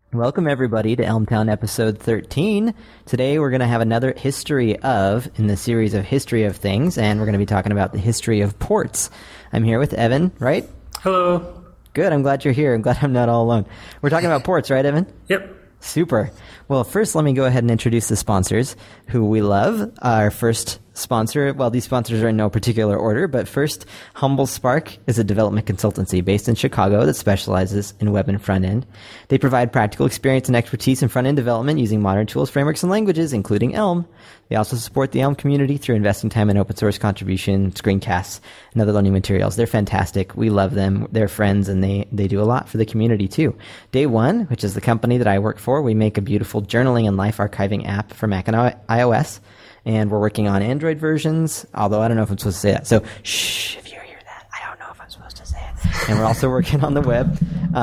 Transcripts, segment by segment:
Welcome, everybody, to Elmtown episode 13. Today, we're going to have another history of, in the series of History of Things, and we're going to be talking about the history of ports. I'm here with Evan, right? Hello. Good, I'm glad you're here. I'm glad I'm not all alone. We're talking about ports, right, Evan? Yep. Super. Well, first, let me go ahead and introduce the sponsors who we love. Our first sponsor, well, these sponsors are in no particular order, but first, Humble Spark is a development consultancy based in Chicago that specializes in web and front end. They provide practical experience and expertise in front end development using modern tools, frameworks, and languages, including Elm. They also support the Elm community through investing time in open source contribution, screencasts, and other learning materials. They're fantastic. We love them. They're friends, and they do a lot for the community, too. Day One, which is the company that I work for, we make a beautiful journaling and life archiving app for Mac and iOS. And we're working on Android versions, although I don't know if I'm supposed to say that. So, shh, if you hear that, I don't know if I'm supposed to say it. And we're also working on the web.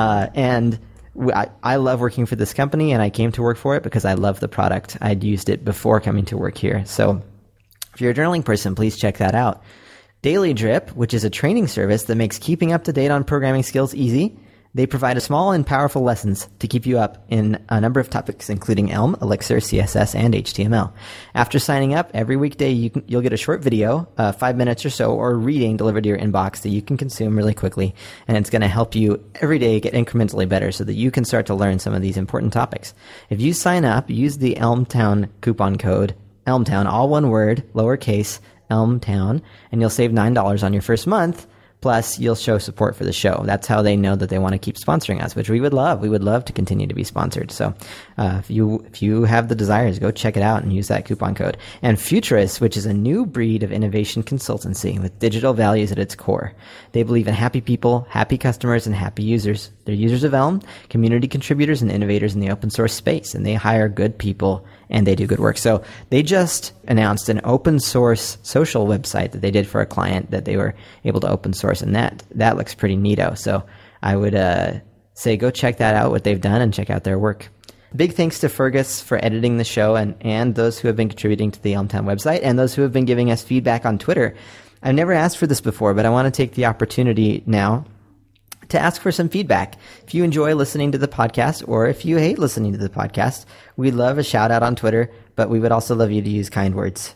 I love working for this company, and I came to work for it because I love the product. I'd used it before coming to work here. So, if you're a journaling person, please check that out. Daily Drip, which is a training service that makes keeping up to date on programming skills easy. They provide small and powerful lessons to keep you up in a number of topics, including Elm, Elixir, CSS, and HTML. After signing up, every weekday you'll get a short video, 5 minutes or so, or reading delivered to your inbox that you can consume really quickly, and it's going to help you every day get incrementally better so that you can start to learn some of these important topics. If you sign up, use the Elmtown coupon code, Elmtown, all one word, lowercase, Elmtown, and you'll save $9 on your first month. Plus, you'll show support for the show. That's how they know that they want to keep sponsoring us, which we would love. We would love to continue to be sponsored. So if you have the desires, go check it out and use that coupon code. And Futurist, which is a new breed of innovation consultancy with digital values at its core. They believe in happy people, happy customers, and happy users. They're users of Elm, community contributors, and innovators in the open source space. And they hire good people, and they do good work. So they just announced an open source social website that they did for a client that they were able to open source, and that looks pretty neato. So I would say go check that out, what they've done, and check out their work. Big thanks to Fergus for editing the show and those who have been contributing to the Elmtown website and those who have been giving us feedback on Twitter. I've never asked for this before, but I want to take the opportunity now to ask for some feedback. If you enjoy listening to the podcast or if you hate listening to the podcast, we'd love a shout out on Twitter, but we would also love you to use kind words,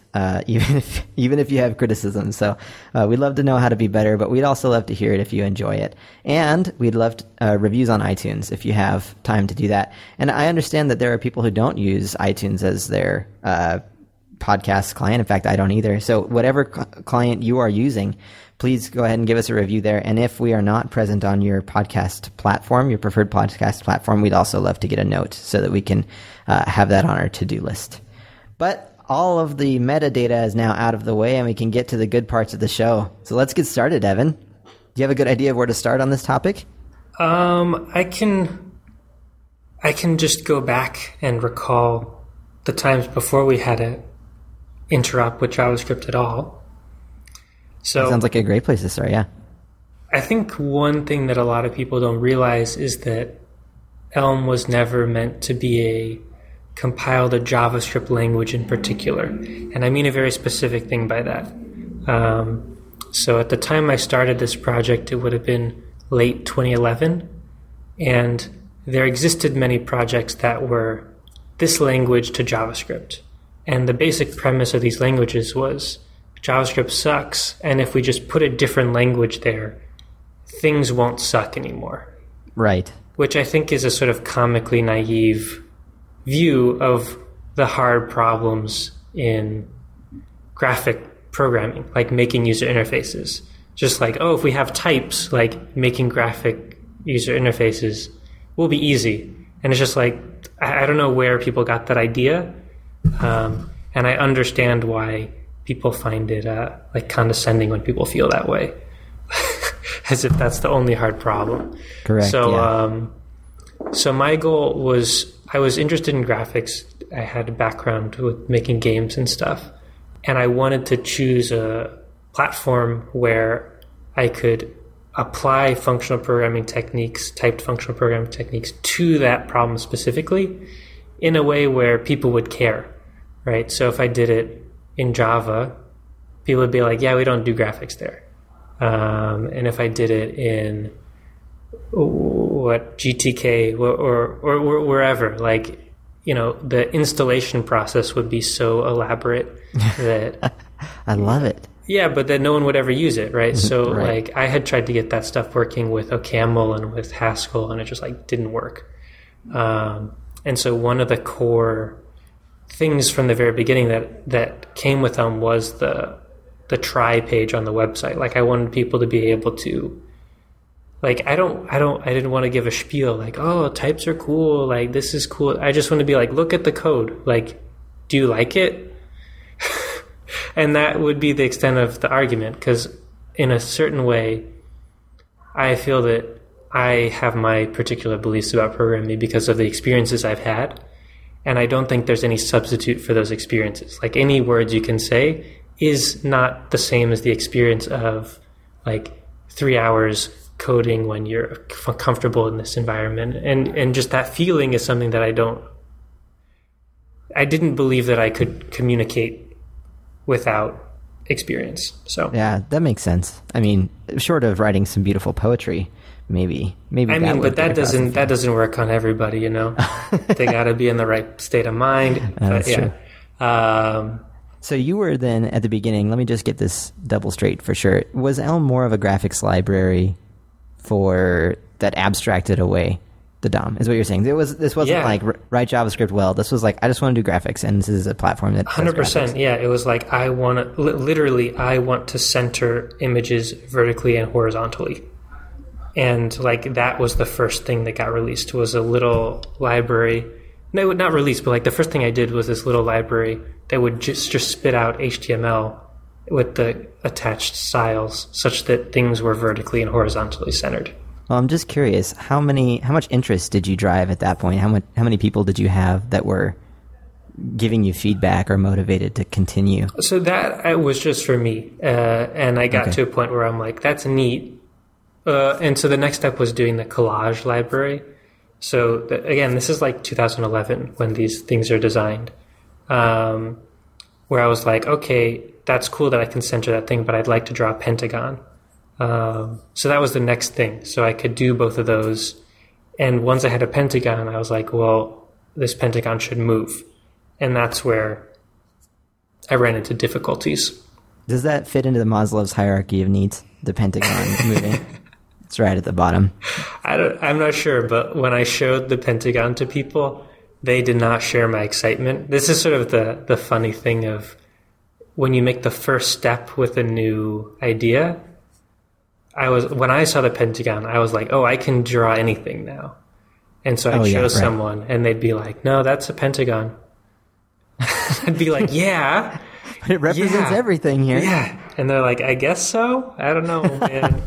even if you have criticism. So we'd love to know how to be better, but we'd also love to hear it if you enjoy it. And we'd love reviews on iTunes if you have time to do that. And I understand that there are people who don't use iTunes as their podcast client. In fact, I don't either. So whatever client you are using, please go ahead and give us a review there. And if we are not present on your podcast platform, your preferred podcast platform, we'd also love to get a note so that we can have that on our to-do list. But all of the metadata is now out of the way, and we can get to the good parts of the show. So let's get started, Evan. Do you have a good idea of where to start on this topic? I can just go back and recall the times before we had an interrupt with JavaScript at all. So that sounds like a great place to start, yeah. I think one thing that a lot of people don't realize is that Elm was never meant to be compiled a JavaScript language in particular. And I mean a very specific thing by that. So at the time I started this project, it would have been late 2011. And there existed many projects that were this language to JavaScript. And the basic premise of these languages was JavaScript sucks, and if we just put a different language there, things won't suck anymore. Right. Which I think is a sort of comically naive view of the hard problems in graphic programming, like making user interfaces. Just like, if we have types, like making graphic user interfaces will be easy. And it's just like, I don't know where people got that idea, and I understand why people find it like condescending when people feel that way, as if that's the only hard problem. Correct. So, yeah. So my goal was, I was interested in graphics. I had a background with making games and stuff, and I wanted to choose a platform where I could apply functional programming techniques, typed functional programming techniques to that problem specifically in a way where people would care, right? So if I did it in Java, people would be like, yeah, we don't do graphics there. And if I did it in what GTK or wherever, like, you know, the installation process would be so elaborate that I love it. Yeah, but then no one would ever use it, right? So Right. like I had tried to get that stuff working with OCaml and with Haskell, and it just like didn't work. And so one of the core things from the very beginning that came with Elm was the try page on the website. Like I wanted people to be able to, like, I didn't want to give a spiel like, oh, types are cool, like this is cool. I just want to be like, look at the code. Like, do you like it? And that would be the extent of the argument, because in a certain way, I feel that I have my particular beliefs about programming because of the experiences I've had. And I don't think there's any substitute for those experiences. Like any words you can say is not the same as the experience of like 3 hours coding when you're comfortable in this environment. And just that feeling is something that I didn't believe that I could communicate without experience. So yeah, that makes sense. I mean, short of writing some beautiful poetry, maybe. I mean, but that doesn't work on everybody, you know. They got to be in the right state of mind. That's true. Um, So you were then at the beginning. Let me just get this double straight for sure. Was Elm more of a graphics library for that abstracted away the DOM? Is what you're saying? This wasn't like write JavaScript well. This was like I just want to do graphics, and this is a platform that 100%. Yeah, it was like I want to center images vertically and horizontally. And like that was the first thing that got released, was a little library. No, not released, but like the first thing I did was this little library that would just spit out HTML with the attached styles such that things were vertically and horizontally centered. Well, I'm just curious, how much interest did you drive at that point? How many people did you have that were giving you feedback or motivated to continue? So that was just for me. And I got to a point where I'm like, that's neat. And so the next step was doing the collage library. So again, this is like 2011 when these things are designed, where I was like, okay, that's cool that I can center that thing, but I'd like to draw a pentagon. So that was the next thing. So I could do both of those. And once I had a pentagon, I was like, well, this pentagon should move. And that's where I ran into difficulties. Does that fit into the Maslow's hierarchy of needs? The pentagon moving? It's right at the bottom. I'm not sure, but when I showed the pentagon to people, they did not share my excitement. This is sort of the funny thing of when you make the first step with a new idea. When I saw the pentagon, I was like, oh, I can draw anything now. And so I'd show someone and they'd be like, no, that's a pentagon. I'd be like, yeah. But it represents everything here. Yeah. And they're like, I guess so. I don't know, man.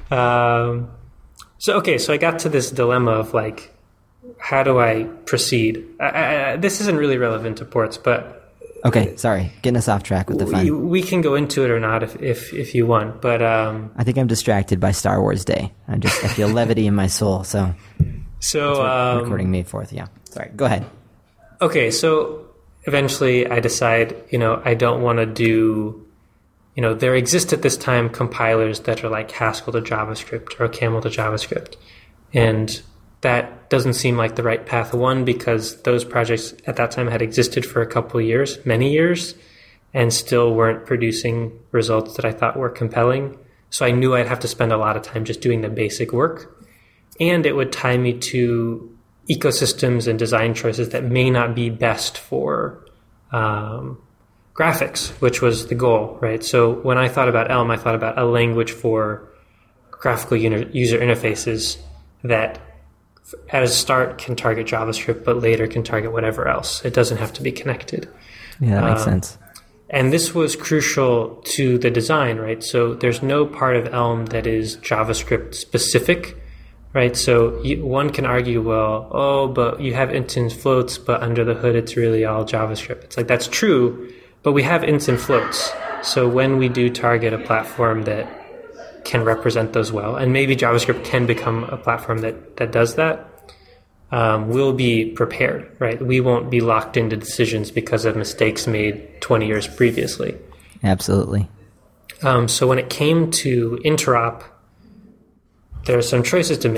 So I got to this dilemma of like, how do I proceed? This isn't really relevant to ports, but okay, sorry, getting us off track with the fun. We can go into it or not if you want, but I think I'm distracted by Star Wars Day. I feel levity in my soul, so that's what recording May 4th. Yeah, sorry, go ahead. Okay, so eventually I decide, I don't want to do. There exist at this time compilers that are like Haskell to JavaScript or OCaml to JavaScript. And that doesn't seem like the right path. One, because those projects at that time had existed for a couple of years, many years, and still weren't producing results that I thought were compelling. So I knew I'd have to spend a lot of time just doing the basic work. And it would tie me to ecosystems and design choices that may not be best for graphics, which was the goal, right? So when I thought about Elm, I thought about a language for graphical user interfaces that at a start can target JavaScript, but later can target whatever else. It doesn't have to be connected. Yeah, that makes sense. And this was crucial to the design, right? So there's no part of Elm that is JavaScript specific, right? So one can argue, well, but you have ints and floats, but under the hood, it's really all JavaScript. It's like, that's true, but we have ints and floats. So when we do target a platform that can represent those well, and maybe JavaScript can become a platform that does that, we'll be prepared, right? We won't be locked into decisions because of mistakes made 20 years previously. Absolutely. So when it came to interop, there are some choices to make,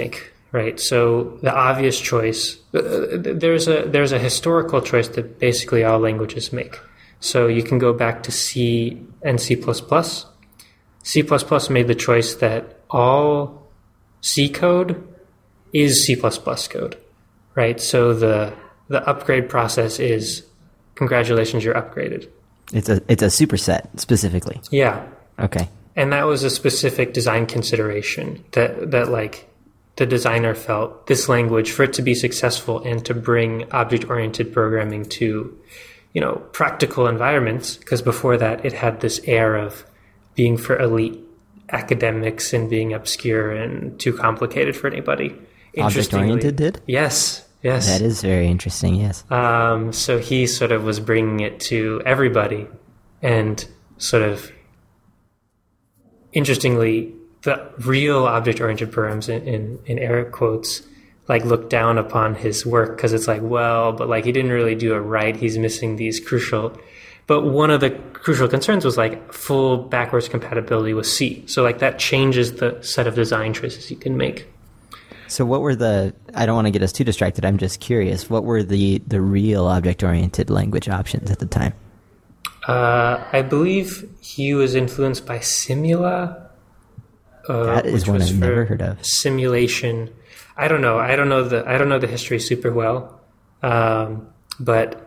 right? So the obvious choice, there's a historical choice that basically all languages make. So you can go back to C and C++. C++ made the choice that all C code is C++ code, right? So the upgrade process is, congratulations, you're upgraded. It's a superset specifically. Yeah. Okay. And that was a specific design consideration that like the designer felt this language, for it to be successful and to bring object-oriented programming to, practical environments, because before that it had this air of being for elite academics and being obscure and too complicated for anybody. Object-oriented did? Yes. That is very interesting, yes. So he sort of was bringing it to everybody, and sort of, interestingly, the real object-oriented programs, in air quotes, like look down upon his work because it's like, well, but like he didn't really do it right. He's missing these crucial. But one of the crucial concerns was like full backwards compatibility with C. So like that changes the set of design choices you can make. So what were I don't want to get us too distracted, I'm just curious, what were the real object-oriented language options at the time? I believe he was influenced by Simula. That is one I've never heard of. Simulation. I don't know the history super well. But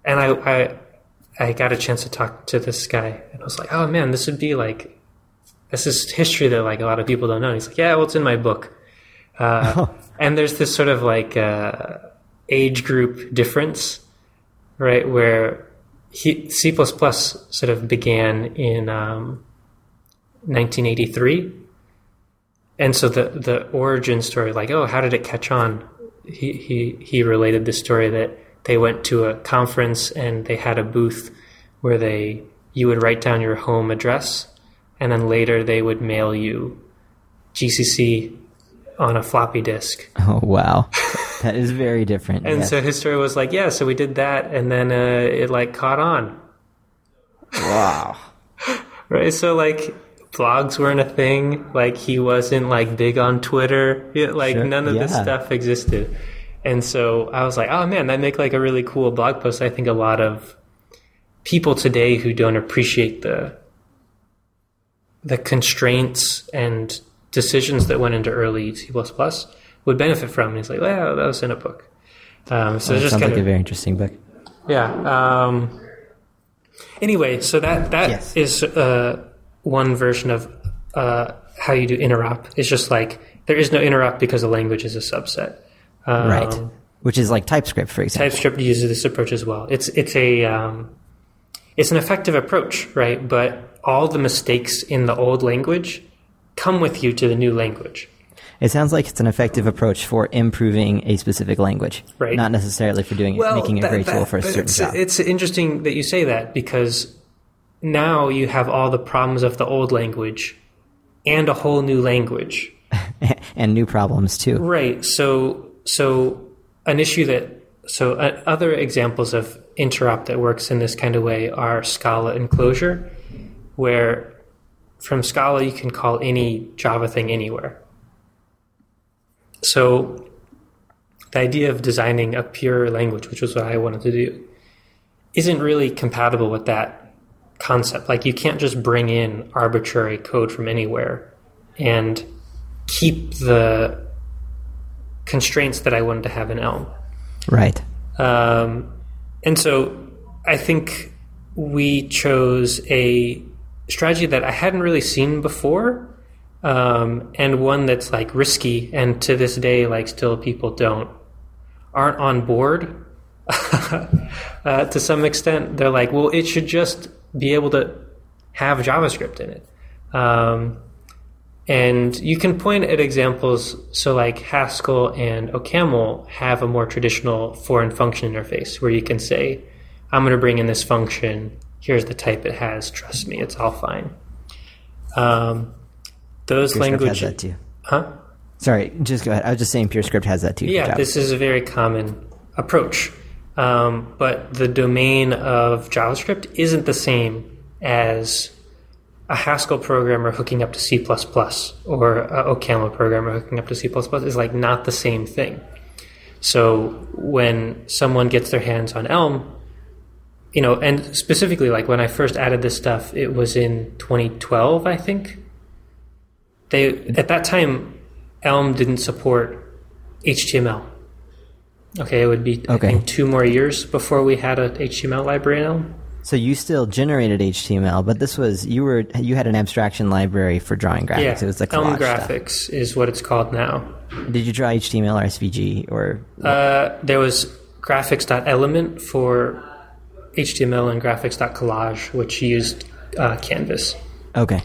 I got a chance to talk to this guy, and I was like, oh man, this is history that like a lot of people don't know. And he's like, yeah, well, it's in my book. And there's this sort of like age group difference, right? Where C++ sort of began in 1983. And so the origin story, like, oh, how did it catch on? He related the story that they went to a conference and they had a booth where you would write down your home address, and then later they would mail you GCC on a floppy disk. Oh, wow. That is very different. And so his story was like, yeah, so we did that, and then it like caught on. Wow. Right, so like blogs weren't a thing. Like he wasn't like big on Twitter. Like sure. None of this stuff existed. And so I was like, oh man, that make like a really cool blog post. I think a lot of people today who don't appreciate the constraints and decisions that went into early C++ would benefit from. And he's like, well, that was in a book. So it's just sounds like a very interesting book. Yeah. Anyway, so that yes. is one version of how you do interop. It's just like there is no interop because the language is a subset. Right. Which is like TypeScript, for example. TypeScript uses this approach as well. It's an effective approach, right? But all the mistakes in the old language come with you to the new language. It sounds like it's an effective approach for improving a specific language, right? Not necessarily for making a great tool for a certain job. It's interesting that you say that, because now you have all the problems of the old language and a whole new language. And new problems too. Right. So an issue other examples of interop that works in this kind of way are Scala and Clojure, where from Scala you can call any Java thing anywhere. So the idea of designing a pure language, which was what I wanted to do, isn't really compatible with that concept. Like you can't just bring in arbitrary code from anywhere and keep the constraints that I wanted to have in Elm. Right. And so I think we chose a strategy that I hadn't really seen before, and one that's like risky, and to this day, like still people aren't on board. To some extent, they're like, well, it should just be able to have JavaScript in it. And you can point at examples. So like Haskell and OCaml have a more traditional foreign function interface where you can say, I'm going to bring in this function. Here's the type it has. Trust me, it's all fine. Those languages has that too. Huh? Sorry, just go ahead. I was just saying PureScript has that too. Yeah, this is a very common approach. But the domain of JavaScript isn't the same as a Haskell programmer hooking up to C++ or a OCaml programmer hooking up to C++ is like not the same thing. So when someone gets their hands on Elm, and specifically like when I first added this stuff, it was in 2012, I think. At that time, Elm didn't support HTML. Okay, it would be I think 2 more years before we had a HTML library in Elm. So you still generated HTML, but this was you had an abstraction library for drawing graphics. Yeah, it was the collage Elm Graphics stuff. Is what it's called now. Did you draw HTML or SVG or? There was graphics.element for HTML and graphics.collage, which used Canvas. Okay.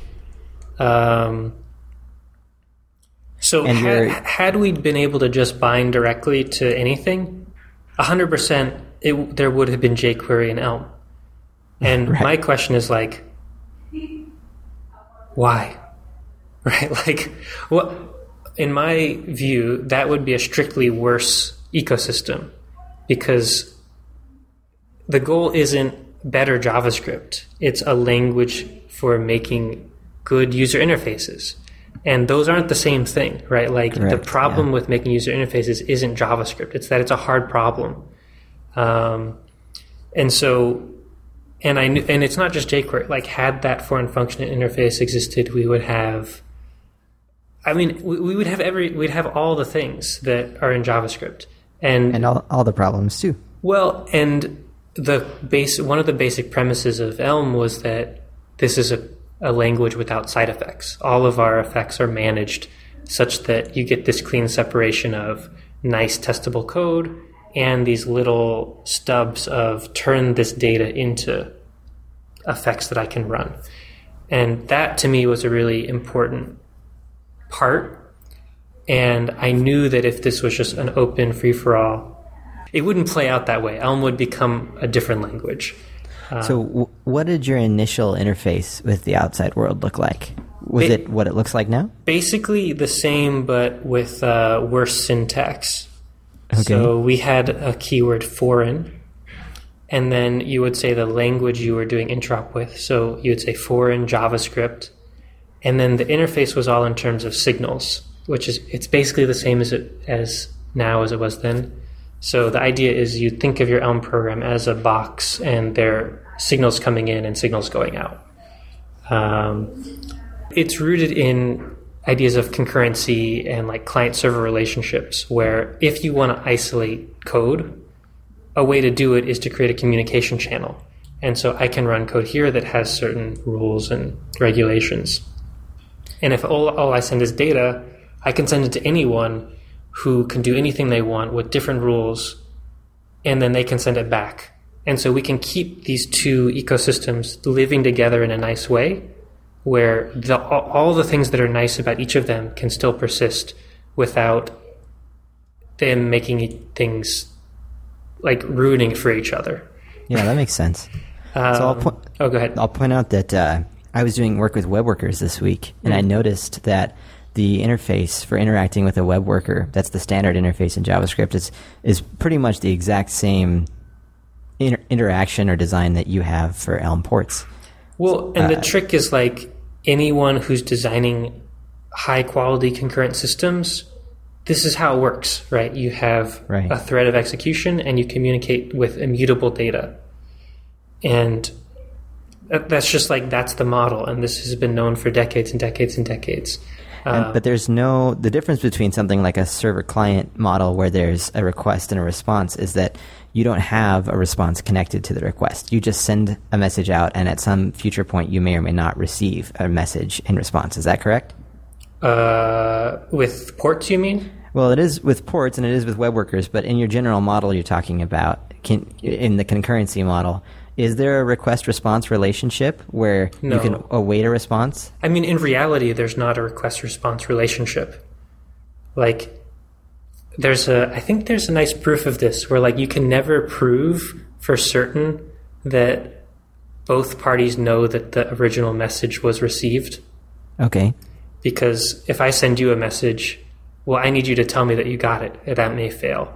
So had we been able to just bind directly to anything, 100% there would have been jQuery and Elm. And my question is like, why? Right? Like, what? In my view, that would be a strictly worse ecosystem because the goal isn't better JavaScript. It's a language for making good user interfaces. And those aren't the same thing, right? Like the problem with making user interfaces isn't JavaScript. It's that it's a hard problem. And it's not just jQuery. Like, had that foreign function interface existed, we would have. I mean, we'd have all the things that are in JavaScript, and all the problems too. Well, and one of the basic premises of Elm was that this is a language without side effects. All of our effects are managed such that you get this clean separation of nice testable code and these little stubs of turn this data into effects that I can run. And that to me was a really important part. And I knew that if this was just an open free-for-all, it wouldn't play out that way. Elm would become a different language. So what did your initial interface with the outside world look like? Was it what it looks like now? Basically the same, but with worse syntax. Okay. So we had a keyword foreign, and then you would say the language you were doing interop with. So you would say foreign JavaScript, and then the interface was all in terms of signals, it's basically the same as now as it was then. So the idea is you think of your Elm program as a box, and there are signals coming in and signals going out. It's rooted in ideas of concurrency and like client-server relationships, where if you want to isolate code, a way to do it is to create a communication channel. And so I can run code here that has certain rules and regulations. And if all I send is data, I can send it to anyone who can do anything they want with different rules, and then they can send it back. And so we can keep these two ecosystems living together in a nice way, where all the things that are nice about each of them can still persist without them making things like ruining for each other. Yeah, that makes sense. Go ahead. I'll point out that I was doing work with web workers this week, and I noticed that the interface for interacting with a web worker, that's the standard interface in JavaScript, is pretty much the exact same interaction or design that you have for Elm ports. Well, and the trick is like anyone who's designing high-quality concurrent systems, this is how it works, right? You have a thread of execution, and you communicate with immutable data. And that's just like, that's the model, and this has been known for decades and decades and decades. But there's the difference between something like a server-client model where there's a request and a response is that you don't have a response connected to the request. You just send a message out, and at some future point you may or may not receive a message in response. Is that correct? With ports, you mean? Well, it is with ports and it is with web workers, but in your general model you're talking about, in the concurrency model, is there a request-response relationship where you can await a response? I mean, in reality, there's not a request-response relationship. Like, I think there's a nice proof of this where, like, you can never prove for certain that both parties know that the original message was received. Okay. Because if I send you a message, well, I need you to tell me that you got it, and that may fail.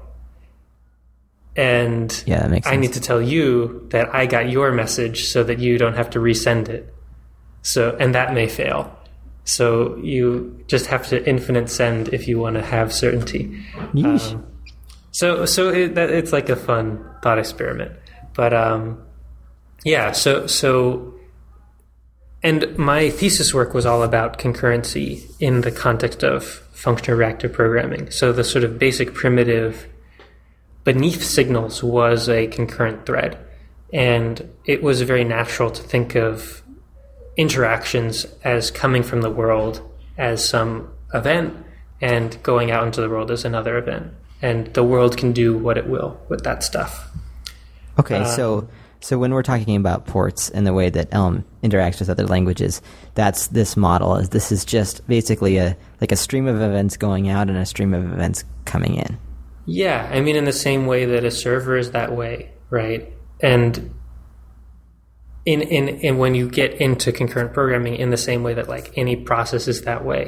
And yeah, that makes sense. I need to tell you that I got your message so that you don't have to resend it. So, and that may fail. So you just have to infinite send if you want to have certainty. So it's like a fun thought experiment. But and my thesis work was all about concurrency in the context of functional reactive programming. So the sort of basic primitive beneath signals was a concurrent thread. And it was very natural to think of interactions as coming from the world as some event and going out into the world as another event. And the world can do what it will with that stuff. Okay, so when we're talking about ports and the way that Elm interacts with other languages, that's this model. This is just basically a stream of events going out and a stream of events coming in. Yeah, I mean, in the same way that a server is that way, right? And in when you get into concurrent programming, in the same way that like any process is that way.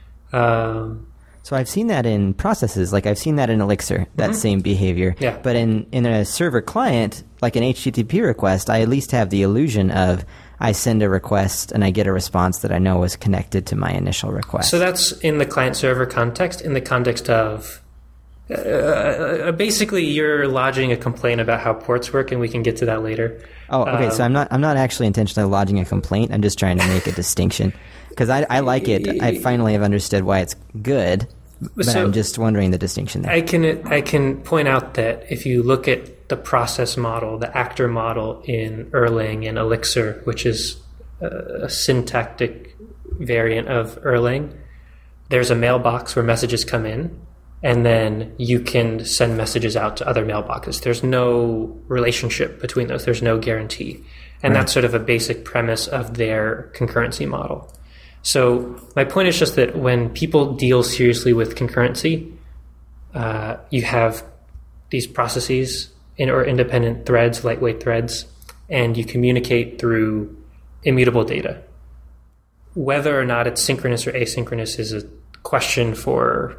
So I've seen that in processes, like I've seen that in Elixir, that same behavior. Yeah. But in a server client, like an HTTP request, I at least have the illusion of I send a request and I get a response that I know is connected to my initial request. So that's in the client-server context. In the context of basically you're lodging a complaint about how ports work, and we can get to that later. Oh, okay. So I'm not actually intentionally lodging a complaint. I'm just trying to make a distinction because I like it. I finally have understood why it's good, but I'm just wondering the distinction there. I can point out that if you look at the process model, the actor model in Erlang and Elixir, which is a syntactic variant of Erlang, there's a mailbox where messages come in, and then you can send messages out to other mailboxes. There's no relationship between those. There's no guarantee. And that's sort of a basic premise of their concurrency model. So my point is just that when people deal seriously with concurrency, you have these processes or independent threads, lightweight threads, and you communicate through immutable data. Whether or not it's synchronous or asynchronous is a question for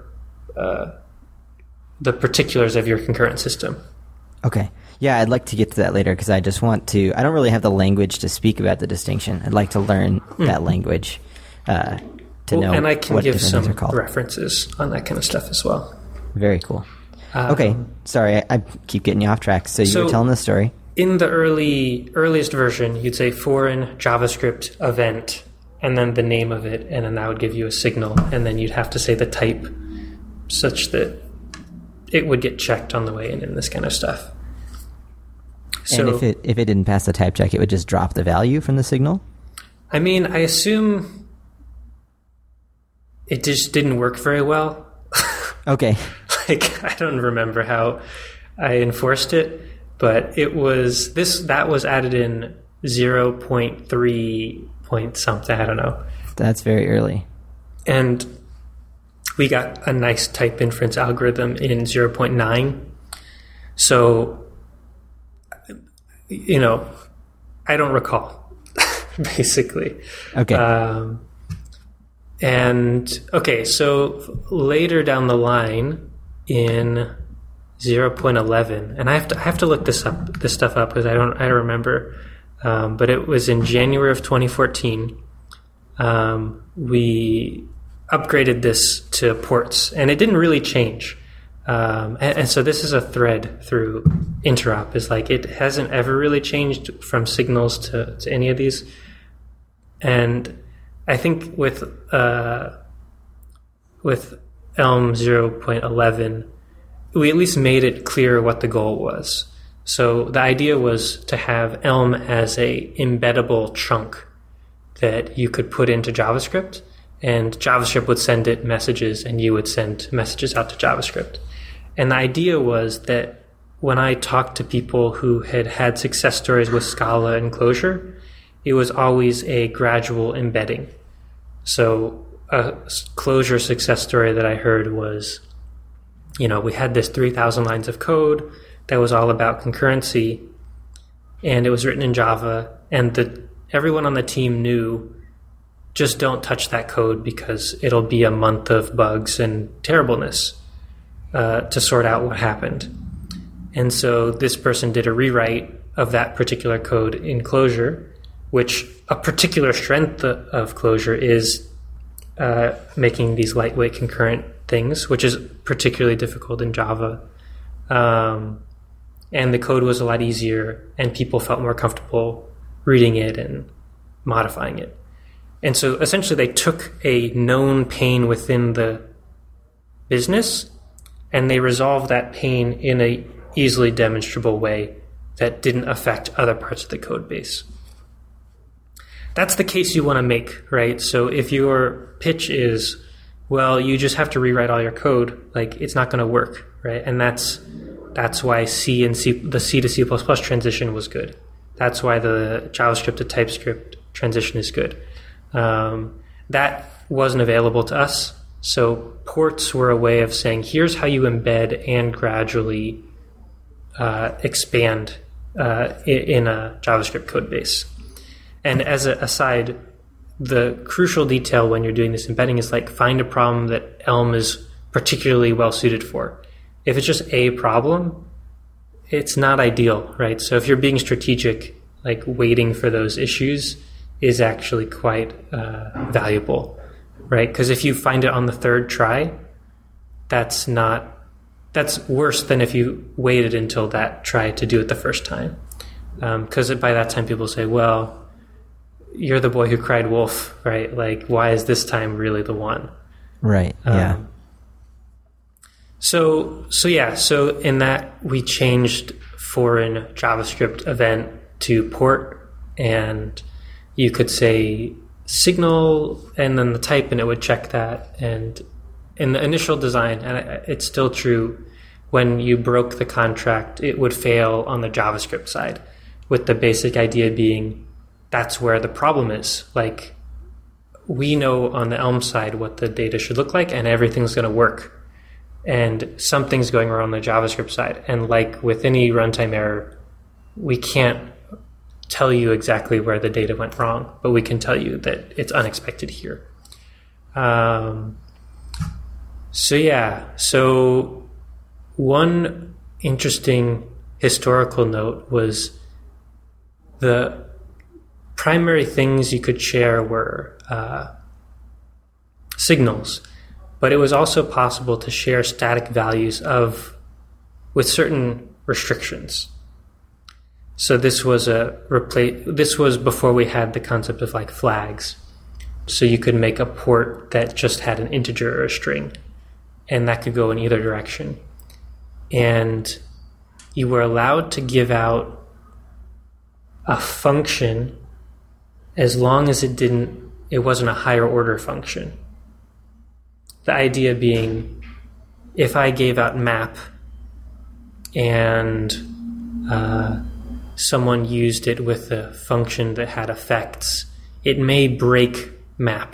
the particulars of your concurrent system. Okay. Yeah, I'd like to get to that later because I just want to... I don't really have the language to speak about the distinction. I'd like to learn that language to know and I can what give different some things are called. references on that kind of stuff as well. Very cool. Okay, sorry, I keep getting you off track. So you were telling the story. In the earliest version, you'd say foreign JavaScript event, and then the name of it, and then that would give you a signal, and then you'd have to say the type such that it would get checked on the way in and this kind of stuff. So, and if it didn't pass the type check, it would just drop the value from the signal? I mean, I assume it just didn't work very well. Okay. I don't remember how I enforced it, but it was that was added in 0.3 point something, I don't know. That's very early. And we got a nice type inference algorithm in 0.9. So, I don't recall, basically. Okay. So later down the line in 0.11, and I have to look this stuff up because I don't remember. But it was in January of 2014. We upgraded this to ports, and it didn't really change. And so this is a thread through interop. Is like it hasn't ever really changed from signals to any of these. And I think with Elm 0.11, we at least made it clear what the goal was. So the idea was to have Elm as a embeddable chunk that you could put into JavaScript, and JavaScript would send it messages, and you would send messages out to JavaScript. And the idea was that when I talked to people who had success stories with Scala and Clojure, it was always a gradual embedding. So a Clojure success story that I heard was, we had this 3,000 lines of code that was all about concurrency, and it was written in Java, and everyone on the team knew, just don't touch that code because it'll be a month of bugs and terribleness to sort out what happened. And so this person did a rewrite of that particular code in Clojure, which a particular strength of Clojure is making these lightweight concurrent things, which is particularly difficult in Java. And the code was a lot easier, and people felt more comfortable reading it and modifying it. And so essentially they took a known pain within the business and they resolved that pain in a easily demonstrable way that didn't affect other parts of the code base. That's the case you want to make, right? So if your pitch is, well, you just have to rewrite all your code, like it's not going to work, right? And that's why the C to C++ transition was good. That's why the JavaScript to TypeScript transition is good. That wasn't available to us. So ports were a way of saying, here's how you embed and gradually expand in a JavaScript code base. And as an aside, the crucial detail when you're doing this embedding is like find a problem that Elm is particularly well suited for. If it's just a problem, it's not ideal, right? So if you're being strategic, like waiting for those issues is actually quite valuable, right? Because if you find it on the third try, that's worse than if you waited until that try to do it the first time. Because by that time people say, well, you're the boy who cried wolf, right? Like, why is this time really the one? Right, yeah. So in that we changed foreign JavaScript event to port, and you could say signal and then the type, and it would check that. And in the initial design, and it's still true, when you broke the contract, it would fail on the JavaScript side, with the basic idea being that's where the problem is. Like, we know on the Elm side what the data should look like, and everything's going to work. And something's going wrong on the JavaScript side. And like with any runtime error, we can't tell you exactly where the data went wrong, but we can tell you that it's unexpected here. So one interesting historical note was the primary things you could share were signals, but it was also possible to share static values with certain restrictions. So this was before we had the concept of like flags. So you could make a port that just had an integer or a string, and that could go in either direction. And you were allowed to give out a function as long as it wasn't a higher order function. The idea being, if I gave out map and someone used it with a function that had effects, it may break map.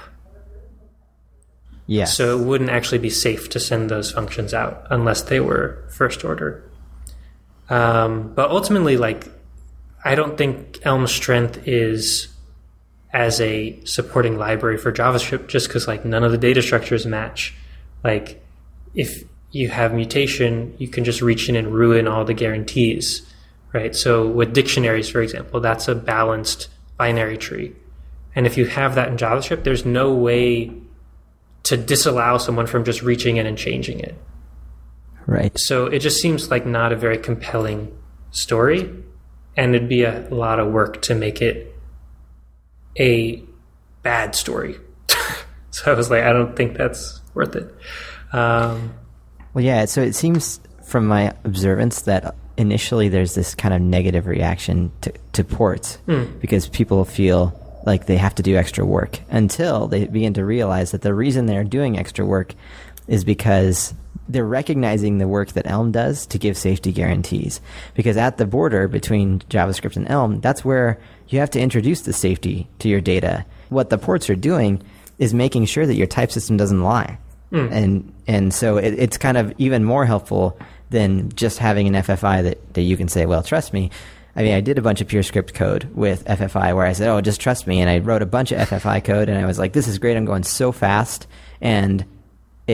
Yes. So it wouldn't actually be safe to send those functions out unless they were first order. But ultimately, like, I don't think Elm's strength is as a supporting library for JavaScript, just because like none of the data structures match. Like, if you have mutation, you can just reach in and ruin all the guarantees, right? So with dictionaries, for example, that's a balanced binary tree. And if you have that in JavaScript, there's no way to disallow someone from just reaching in and changing it. Right. So it just seems like not a very compelling story, and it'd be a lot of work to make it a bad story. So I was like, I don't think that's worth it. Well, yeah, so it seems from my observance that initially there's this kind of negative reaction to ports because people feel like they have to do extra work until they begin to realize that the reason they're doing extra work is because they're recognizing the work that Elm does to give safety guarantees. Because at the border between JavaScript and Elm, that's where you have to introduce the safety to your data. What the ports are doing is making sure that your type system doesn't lie. And so it's kind of even more helpful than just having an FFI that you can say, well, trust me. I mean, I did a bunch of pure script code with FFI where I said, oh, just trust me. And I wrote a bunch of FFI code, and I was like, this is great. I'm going so fast. And it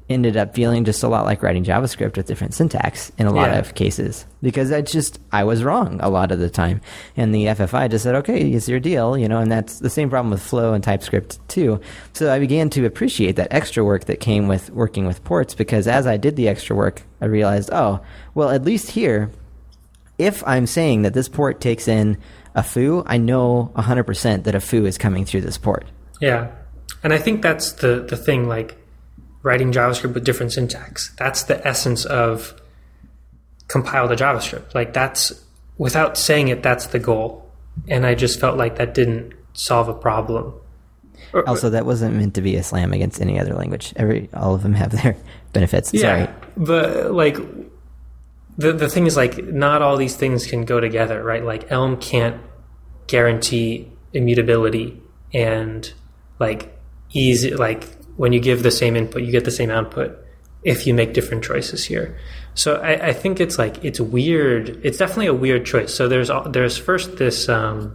ended up feeling just a lot like writing JavaScript with different syntax in a lot of cases, because I was wrong a lot of the time. And the FFI just said, okay, it's your deal, and that's the same problem with Flow and TypeScript too. So I began to appreciate that extra work that came with working with ports, because as I did the extra work, I realized, oh, well, at least here, if I'm saying that this port takes in a foo, I know 100% that a foo is coming through this port. Yeah. And I think that's the thing, like, writing JavaScript with different syntax. That's the essence of compile the JavaScript. Like, that's, without saying it, that's the goal. And I just felt like that didn't solve a problem. Also, that wasn't meant to be a slam against any other language. All of them have their benefits. Yeah, sorry. But like, the thing is, like, not all these things can go together, right? Like, Elm can't guarantee immutability and, like, easy, like, when you give the same input, you get the same output if you make different choices here. So I think it's like, it's weird. It's definitely a weird choice. So there's first this,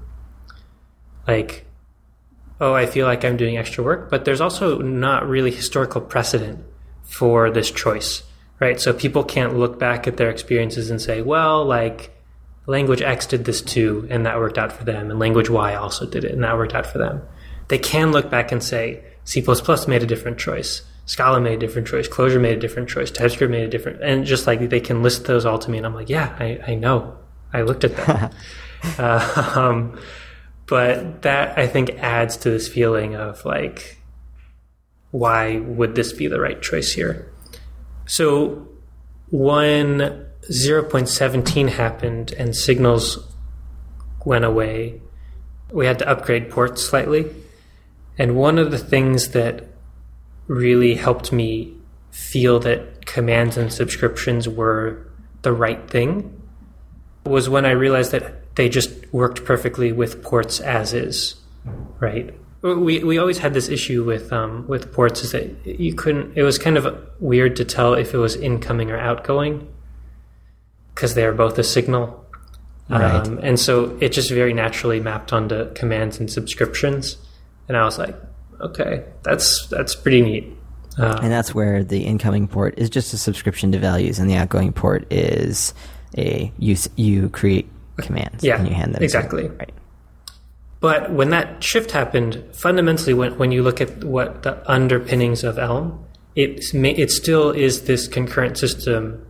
like, oh, I feel like I'm doing extra work, but there's also not really historical precedent for this choice, right? So people can't look back at their experiences and say, well, like, language X did this too, and that worked out for them, and language Y also did it, and that worked out for them. They can look back and say, C++ made a different choice, Scala made a different choice, Clojure made a different choice, TypeScript made a different, and just like they can list those all to me, and I'm like, yeah, I know, I looked at that. But that, I think, adds to this feeling of like, why would this be the right choice here? So when 0.17 happened and signals went away, we had to upgrade ports slightly. And one of the things that really helped me feel that commands and subscriptions were the right thing was when I realized that they just worked perfectly with ports as is, right? We always had this issue with ports, is that you couldn't, it was kind of weird to tell if it was incoming or outgoing because they are both a signal. Right. And so it just very naturally mapped onto commands and subscriptions. And I was like, okay, that's pretty neat. And that's where the incoming port is just a subscription to values, and the outgoing port is you create commands and you hand them. Exactly. Right. But when that shift happened, fundamentally, when you look at what the underpinnings of Elm, it still is this concurrent system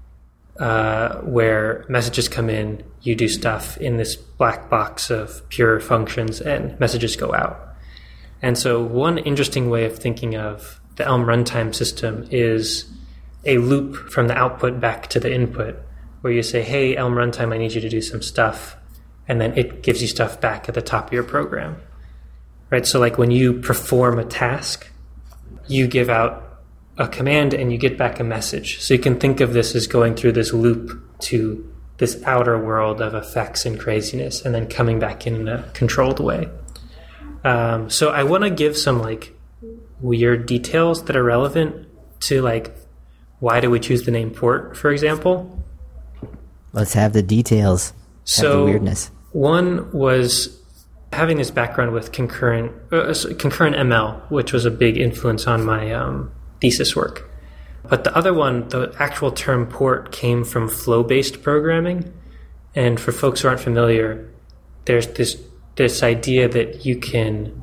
where messages come in, you do stuff in this black box of pure functions, and messages go out. And so one interesting way of thinking of the Elm runtime system is a loop from the output back to the input, where you say, hey, Elm runtime, I need you to do some stuff. And then it gives you stuff back at the top of your program, right? So like when you perform a task, you give out a command and you get back a message. So you can think of this as going through this loop to this outer world of effects and craziness, and then coming back in a controlled way. So I want to give some like weird details that are relevant to like, why do we choose the name port, for example? Let's have the details. So have the weirdness. One was having this background with concurrent ML, which was a big influence on my thesis work. But the other one, the actual term port, came from flow-based programming. And for folks who aren't familiar, there's this idea that you can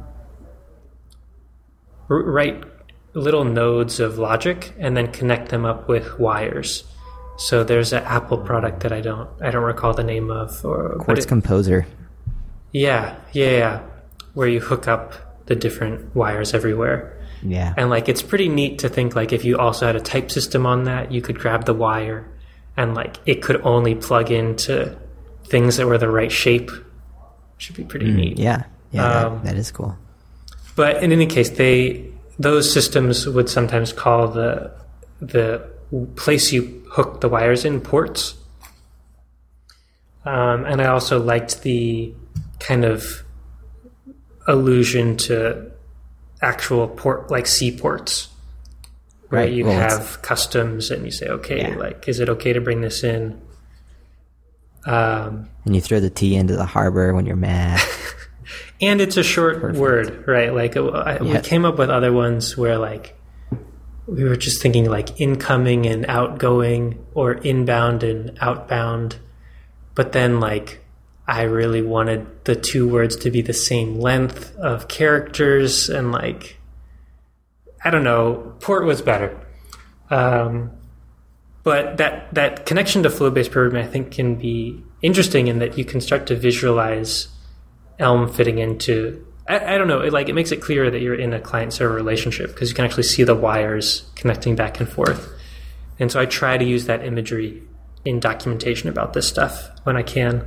write little nodes of logic and then connect them up with wires. So there's an Apple product that I don't recall the name of. Quartz Composer. Yeah. Where you hook up the different wires everywhere. Yeah. And like, it's pretty neat to think like if you also had a type system on that, you could grab the wire and like it could only plug into things that were the right shape. Should be pretty neat. Yeah. That is cool. But in any case, those systems would sometimes call the place you hook the wires in ports. And I also liked the kind of allusion to actual port, like C ports, where right. you have customs and you say, okay, like, is it okay to bring this in? And you throw the T into the harbor when you're mad. And it's a short word, right? Like we came up with other ones where like we were just thinking like incoming and outgoing or inbound and outbound. But then like I really wanted the two words to be the same length of characters, and like, I don't know, Port was better. But that connection to flow-based programming, I think, can be interesting in that you can start to visualize Elm fitting into, I don't know, it makes it clearer that you're in a client-server relationship because you can actually see the wires connecting back and forth. And so I try to use that imagery in documentation about this stuff when I can.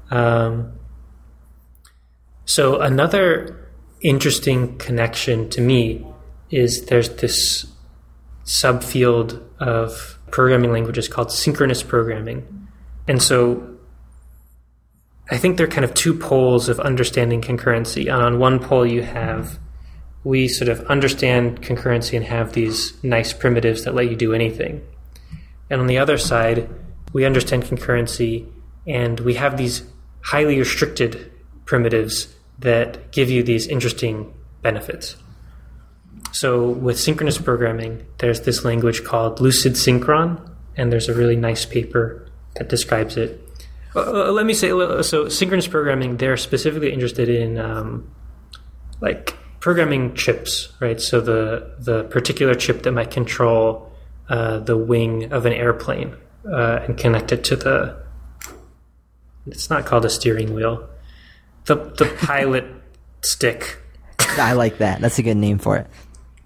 So another interesting connection to me is there's this subfield of programming languages called synchronous programming. And so I think there are kind of two poles of understanding concurrency. And on one pole we sort of understand concurrency and have these nice primitives that let you do anything. And on the other side, we understand concurrency and we have these highly restricted primitives that give you these interesting benefits. So with synchronous programming, there's this language called Lucid Synchron, and there's a really nice paper that describes it. Let me say, so synchronous programming, they're specifically interested in like programming chips, right? So the particular chip that might control the wing of an airplane and connect it to it's not called a steering wheel, the pilot stick. I like that. That's a good name for it.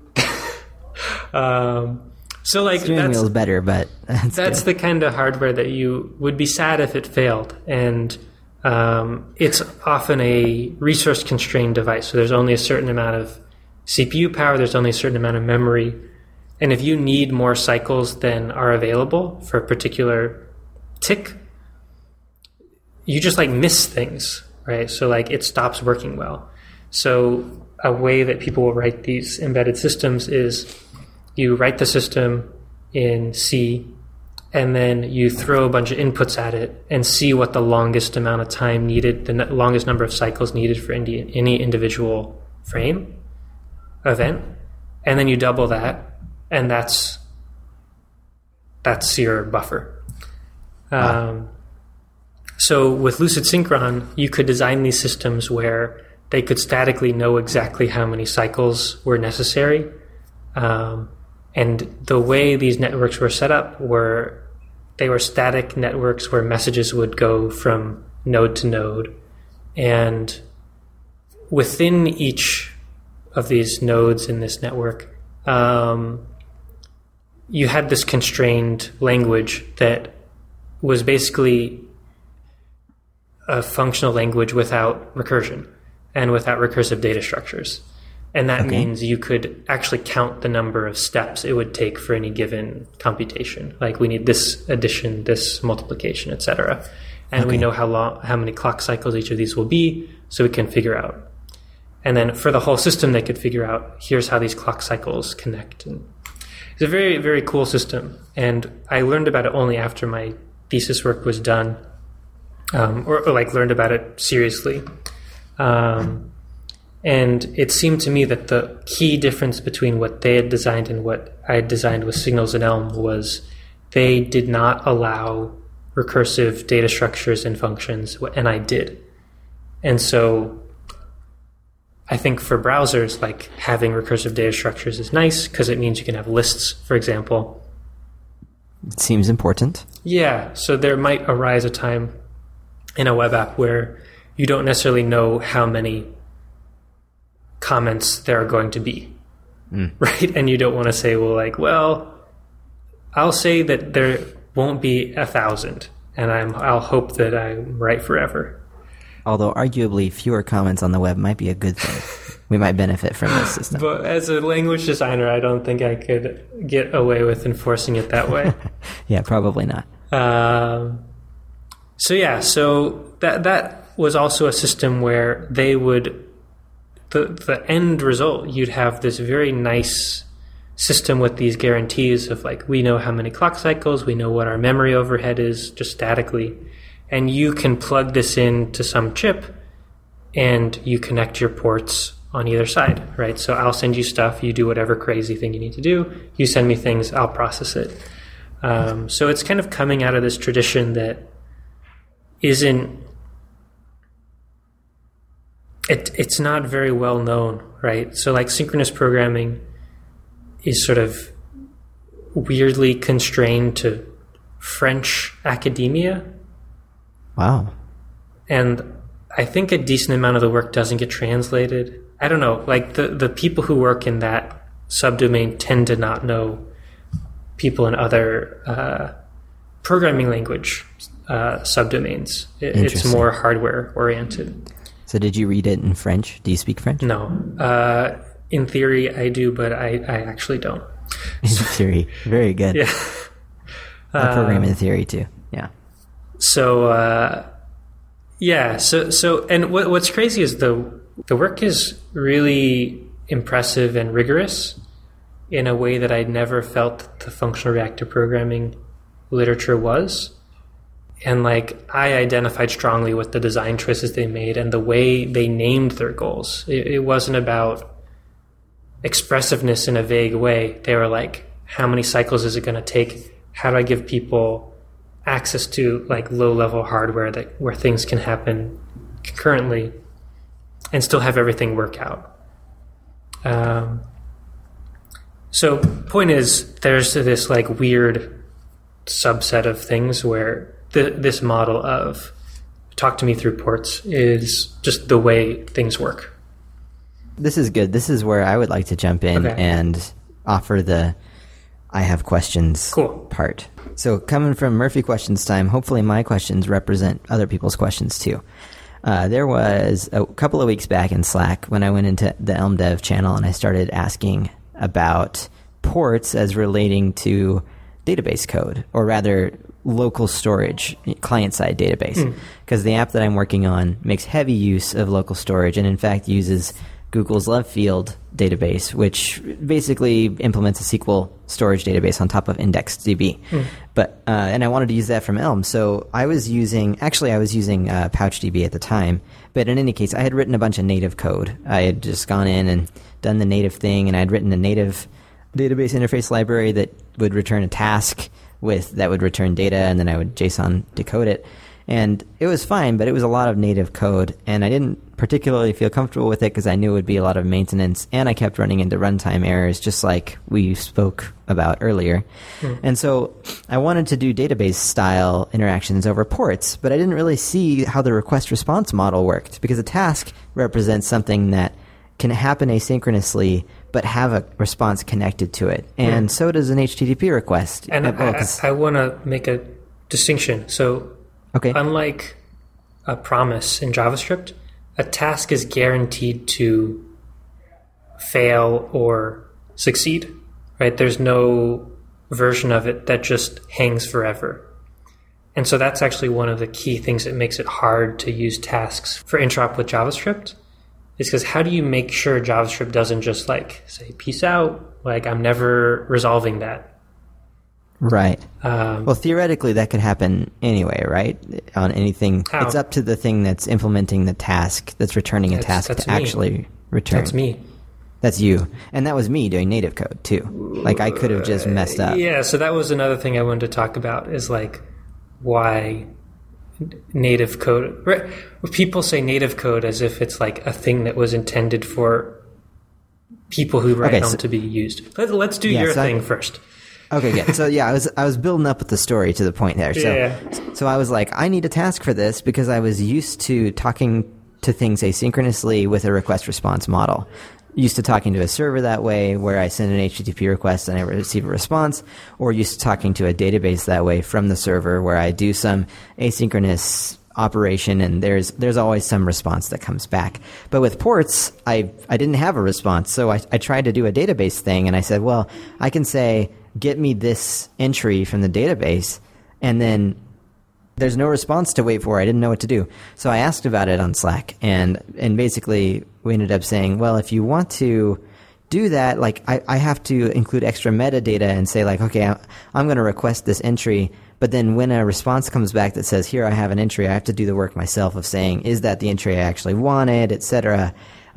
So like steering wheel is better, but that's the kind of hardware that you would be sad if it failed, and it's often a resource constrained device. So there's only a certain amount of CPU power, there's only a certain amount of memory, and if you need more cycles than are available for a particular tick, you just like miss things, right? So like it stops working well. So a way that people will write these embedded systems is you write the system in C, and then you throw a bunch of inputs at it and see what the longest amount of time needed, the longest number of cycles needed for any individual frame event, and then you double that, and that's your buffer. So with Lucid Synchron, you could design these systems where they could statically know exactly how many cycles were necessary. And the way these networks were set up they were static networks where messages would go from node to node. And within each of these nodes in this network, you had this constrained language that was basically a functional language without recursion and without recursive data structures. And that means you could actually count the number of steps it would take for any given computation. Like we need this addition, this multiplication, etc. And we know how many clock cycles each of these will be, so we can figure out. And then for the whole system, they could figure out, here's how these clock cycles connect. And it's a very, very cool system. And I learned about it only after my thesis work was done, or like learned about it seriously. And it seemed to me that the key difference between what they had designed and what I had designed with Signals and Elm was they did not allow recursive data structures and functions, and I did. And so I think for browsers, like having recursive data structures is nice because it means you can have lists, for example. It seems important. Yeah, so there might arise a time in a web app where you don't necessarily know how many comments there are going to be, right? And you don't want to say, I'll say that there won't be 1,000, and I'll hope that I'm right forever. Although arguably fewer comments on the web might be a good thing. We might benefit from this system. But as a language designer, I don't think I could get away with enforcing it that way. Yeah, probably not. So that was also a system where they would, the end result, you'd have this very nice system with these guarantees of like, we know how many clock cycles, we know what our memory overhead is just statically, and you can plug this into some chip and you connect your ports on either side, right? So I'll send you stuff, you do whatever crazy thing you need to do, you send me things, I'll process it. So it's kind of coming out of this tradition that isn't, it's not very well known, right? So like synchronous programming is sort of weirdly constrained to French academia. Wow. And I think a decent amount of the work doesn't get translated. I don't know, like the people who work in that subdomain tend to not know people in other programming language subdomains. It's more hardware oriented. So did you read it in French? Do you speak French? No. In theory, I do, but I actually don't. In theory. Very good. Yeah. I program in theory too. Yeah. So, So, and what's crazy is the work is really impressive and rigorous in a way that I'd never felt the functional reactive programming literature was. And like, I identified strongly with the design choices they made and the way they named their goals. It wasn't about expressiveness in a vague way. They were like, how many cycles is it going to take? How do I give people access to like low-level hardware where things can happen concurrently and still have everything work out? So point is, there's this like weird subset of things where this model of talk to me through ports is just the way things work. This is good. This is where I would like to jump in and offer the I have questions part. So coming from Murphy questions time, hopefully my questions represent other people's questions too. There was a couple of weeks back in Slack when I went into the Elm Dev channel and I started asking about ports as relating to database code, or rather local storage, client-side database. Because the app that I'm working on makes heavy use of local storage and in fact uses Google's Love Field database, which basically implements a SQL storage database on top of IndexedDB. But and I wanted to use that from Elm, so I was using PouchDB at the time. But in any case, I had written a bunch of native code. I had just gone in and done the native thing, and I'd written a native database interface library that would return a task that would return data, and then I would JSON decode it. And it was fine, but it was a lot of native code, and I didn't particularly feel comfortable with it because I knew it would be a lot of maintenance, and I kept running into runtime errors, just like we spoke about earlier. And so I wanted to do database-style interactions over ports, but I didn't really see how the request-response model worked, because a task represents something that can happen asynchronously, but have a response connected to it. And so does an HTTP request. And I want to make a distinction. So unlike a promise in JavaScript, a task is guaranteed to fail or succeed, right? There's no version of it that just hangs forever. And so that's actually one of the key things that makes it hard to use tasks for interop with JavaScript, is because how do you make sure JavaScript doesn't just like say, peace out, like I'm never resolving that. Right. Well, theoretically, that could happen anyway, right? On anything. How? It's up to the thing that's implementing the task, that's returning a task to actually return. That's me. That's you. And that was me doing native code, too. Like, I could have just messed up. Yeah, so that was another thing I wanted to talk about, is like why native code. Right? People say native code as if it's like a thing that was intended for people who write Elm to be used. Let's do your thing first. Okay, good. So I was building up with the story to the point there. So I was like, I need a task for this because I was used to talking to things asynchronously with a request response model. Used to talking to a server that way, where I send an HTTP request and I receive a response, or used to talking to a database that way from the server, where I do some asynchronous operation and there's always some response that comes back. But with ports, I didn't have a response, so I tried to do a database thing, and I said, well, I can say, get me this entry from the database, and then there's no response to wait for. I didn't know what to do. So I asked about it on Slack, and basically we ended up saying, well, if you want to do that, like I have to include extra metadata and say like, okay, I'm going to request this entry, but then when a response comes back that says, here, I have an entry, I have to do the work myself of saying, is that the entry I actually wanted, etc.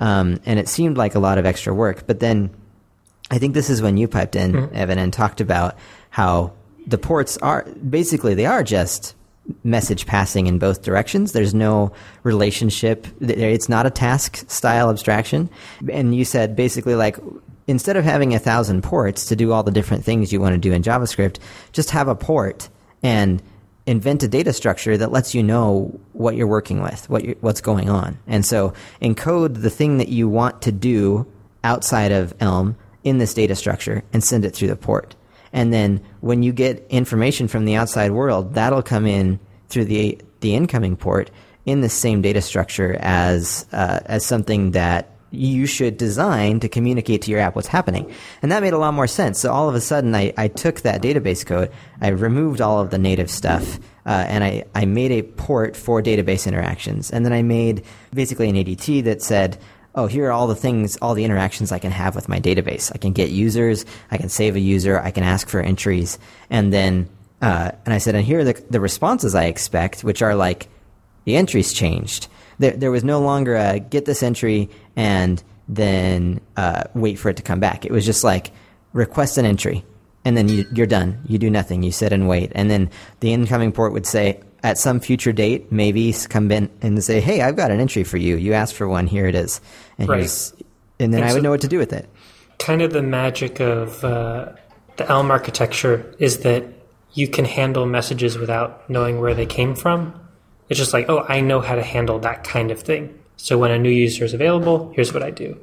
And it seemed like a lot of extra work. But then I think this is when you piped in, Evan, and talked about how the ports are basically, they are just message passing in both directions. There's no relationship. It's not a task style abstraction. And you said basically like, instead of having 1,000 ports to do all the different things you want to do in JavaScript, just have a port and invent a data structure that lets you know what you're working with, what's going on. And so encode the thing that you want to do outside of Elm in this data structure and send it through the port. And then when you get information from the outside world, that'll come in through the incoming port in the same data structure as something that you should design to communicate to your app what's happening. And that made a lot more sense. So all of a sudden, I took that database code, I removed all of the native stuff, and I made a port for database interactions. And then I made basically an ADT that said, oh, here are all the things, all the interactions I can have with my database. I can get users, I can save a user, I can ask for entries. And then, and I said, and here are the responses I expect, which are like, the entries changed. There was no longer a get this entry and then wait for it to come back. It was just like request an entry and then you're done. You do nothing. You sit and wait. And then the incoming port would say at some future date, maybe come in and say, hey, I've got an entry for you. You asked for one. Here it is. And, right. And then I would know what to do with it. Kind of the magic of the Elm architecture is that you can handle messages without knowing where they came from. It's just like, oh, I know how to handle that kind of thing. So when a new user is available, here's what I do.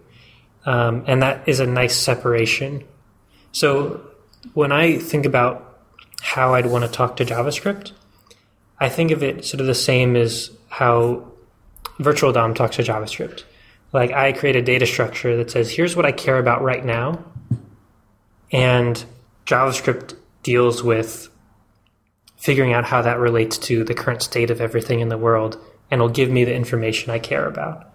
And that is a nice separation. So when I think about how I'd want to talk to JavaScript, I think of it sort of the same as how Virtual DOM talks to JavaScript. Like I create a data structure that says, here's what I care about right now. And JavaScript deals with figuring out how that relates to the current state of everything in the world, and will give me the information I care about.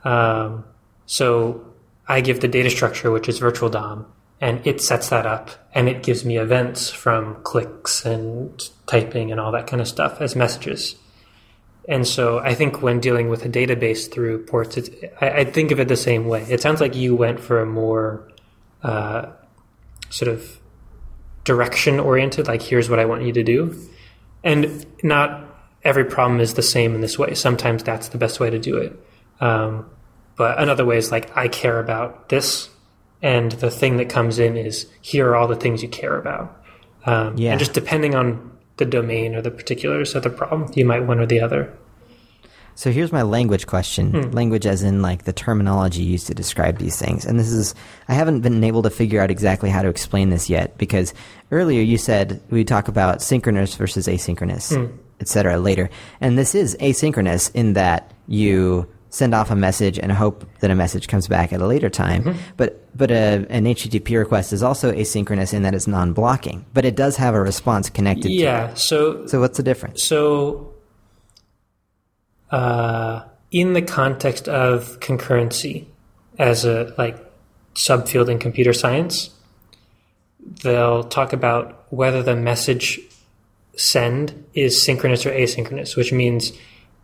So I give the data structure, which is Virtual DOM, and it sets that up, and it gives me events from clicks and typing and all that kind of stuff as messages. And so I think when dealing with a database through ports, I think of it the same way. It sounds like you went for a more sort of direction-oriented, like here's what I want you to do. And not every problem is the same in this way. Sometimes that's the best way to do it. But another way is like, I care about this, and the thing that comes in is, here are all the things you care about. And just depending on the domain or the particulars of the problem, you might one or the other. So here's my language question. Language as in like the terminology used to describe these things. And this is, I haven't been able to figure out exactly how to explain this yet, because earlier you said we talk about synchronous versus asynchronous, et cetera, later. And this is asynchronous in that you send off a message and hope that a message comes back at a later time. But an HTTP request is also asynchronous in that it's non-blocking, but it does have a response connected to it. So what's the difference? So in the context of concurrency as a like subfield in computer science, they'll talk about whether the message send is synchronous or asynchronous, which means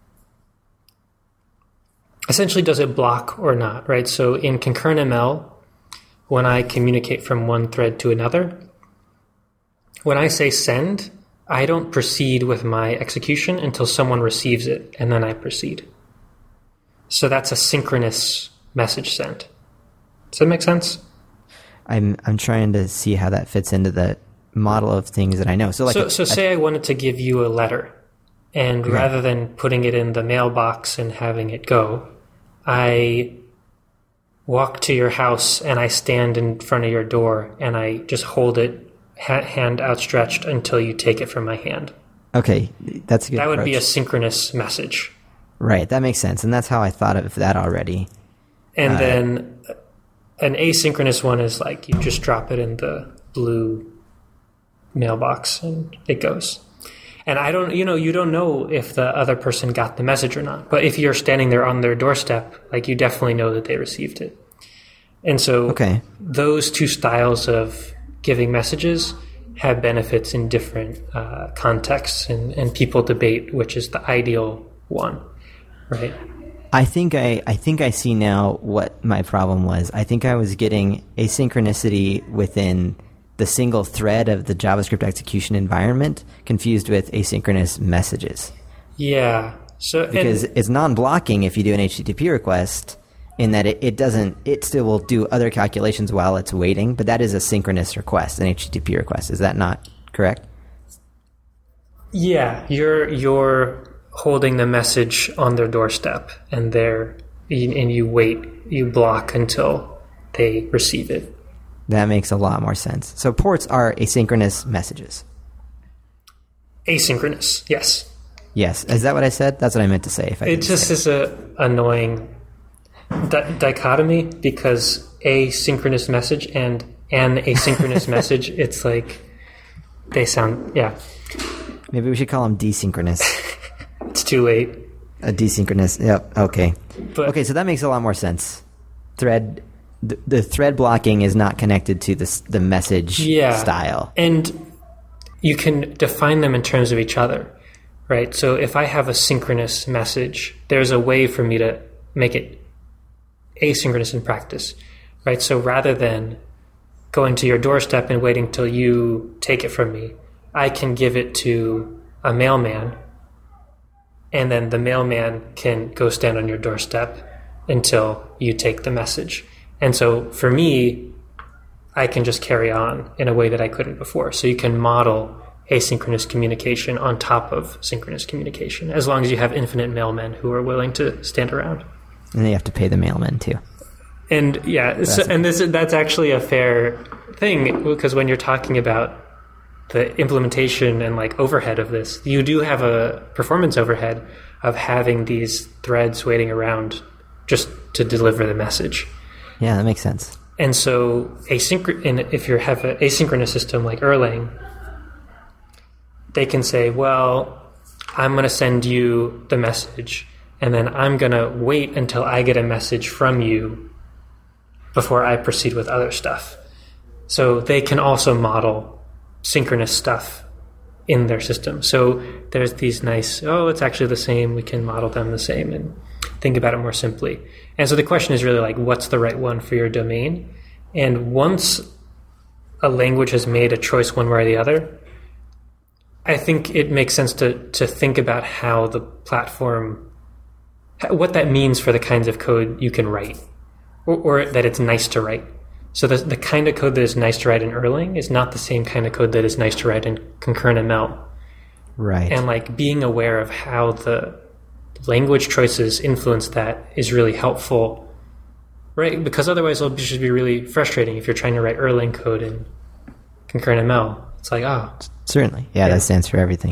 essentially does it block or not, right? So in concurrent ML, when I communicate from one thread to another, when I say send, I don't proceed with my execution until someone receives it, and then I proceed. So that's a synchronous message sent. Does that make sense? I'm trying to see how that fits into the model of things that I know. So say I wanted to give you a letter, and rather than putting it in the mailbox and having it go, I walk to your house and I stand in front of your door and I just hold it hand outstretched until you take it from my hand. Okay, that's a good That would approach. be a synchronous message. Right, that makes sense. And that's how I thought of that already. And then an asynchronous one is like you just drop it in the blue mailbox and it goes. And you don't know if the other person got the message or not. But if you're standing there on their doorstep, like you definitely know that they received it. And so those two styles of giving messages have benefits in different contexts, and people debate which is the ideal one, right? I think I see now what my problem was. I think I was getting asynchronicity within the single thread of the JavaScript execution environment confused with asynchronous messages. Yeah. Because it's non-blocking if you do an HTTP request, in that it still will do other calculations while it's waiting, but that is a synchronous request, an HTTP request. Is that not correct? Yeah, you're holding the message on their doorstep, and you wait, you block until they receive it. That makes a lot more sense. So ports are asynchronous messages. Asynchronous, yes. Yes. Is that what I said? That's what I meant to say. It just is a annoying dichotomy, because asynchronous message and an asynchronous message, it's like they sound, yeah. Maybe we should call them desynchronous. It's too late. A desynchronous, yep, okay. But, so that makes a lot more sense. The thread blocking is not connected to the message style. And you can define them in terms of each other, right? So if I have a synchronous message, there's a way for me to make it asynchronous in practice, right? So rather than going to your doorstep and waiting till you take it from me, I can give it to a mailman, and then the mailman can go stand on your doorstep until you take the message. And so for me, I can just carry on in a way that I couldn't before. So you can model asynchronous communication on top of synchronous communication, as long as you have infinite mailmen who are willing to stand around. And you have to pay the mailman too. And that's actually a fair thing, because when you're talking about the implementation and like overhead of this, you do have a performance overhead of having these threads waiting around just to deliver the message. Yeah, that makes sense. And so if you have an asynchronous system like Erlang, they can say, well, I'm going to send you the message, and then I'm going to wait until I get a message from you before I proceed with other stuff. So they can also model synchronous stuff in their system. So there's these nice, it's actually the same, we can model them the same and think about it more simply. And so the question is really like, what's the right one for your domain? And once a language has made a choice one way or the other, I think it makes sense to think about how the platform, what that means for the kinds of code you can write, or that it's nice to write. So the kind of code that is nice to write in Erlang is not the same kind of code that is nice to write in concurrent ML. Right. And like being aware of how the language choices influence that is really helpful, right? Because otherwise it'll just be really frustrating if you're trying to write Erlang code in concurrent ML. It's like, Certainly. Yeah, that stands for everything.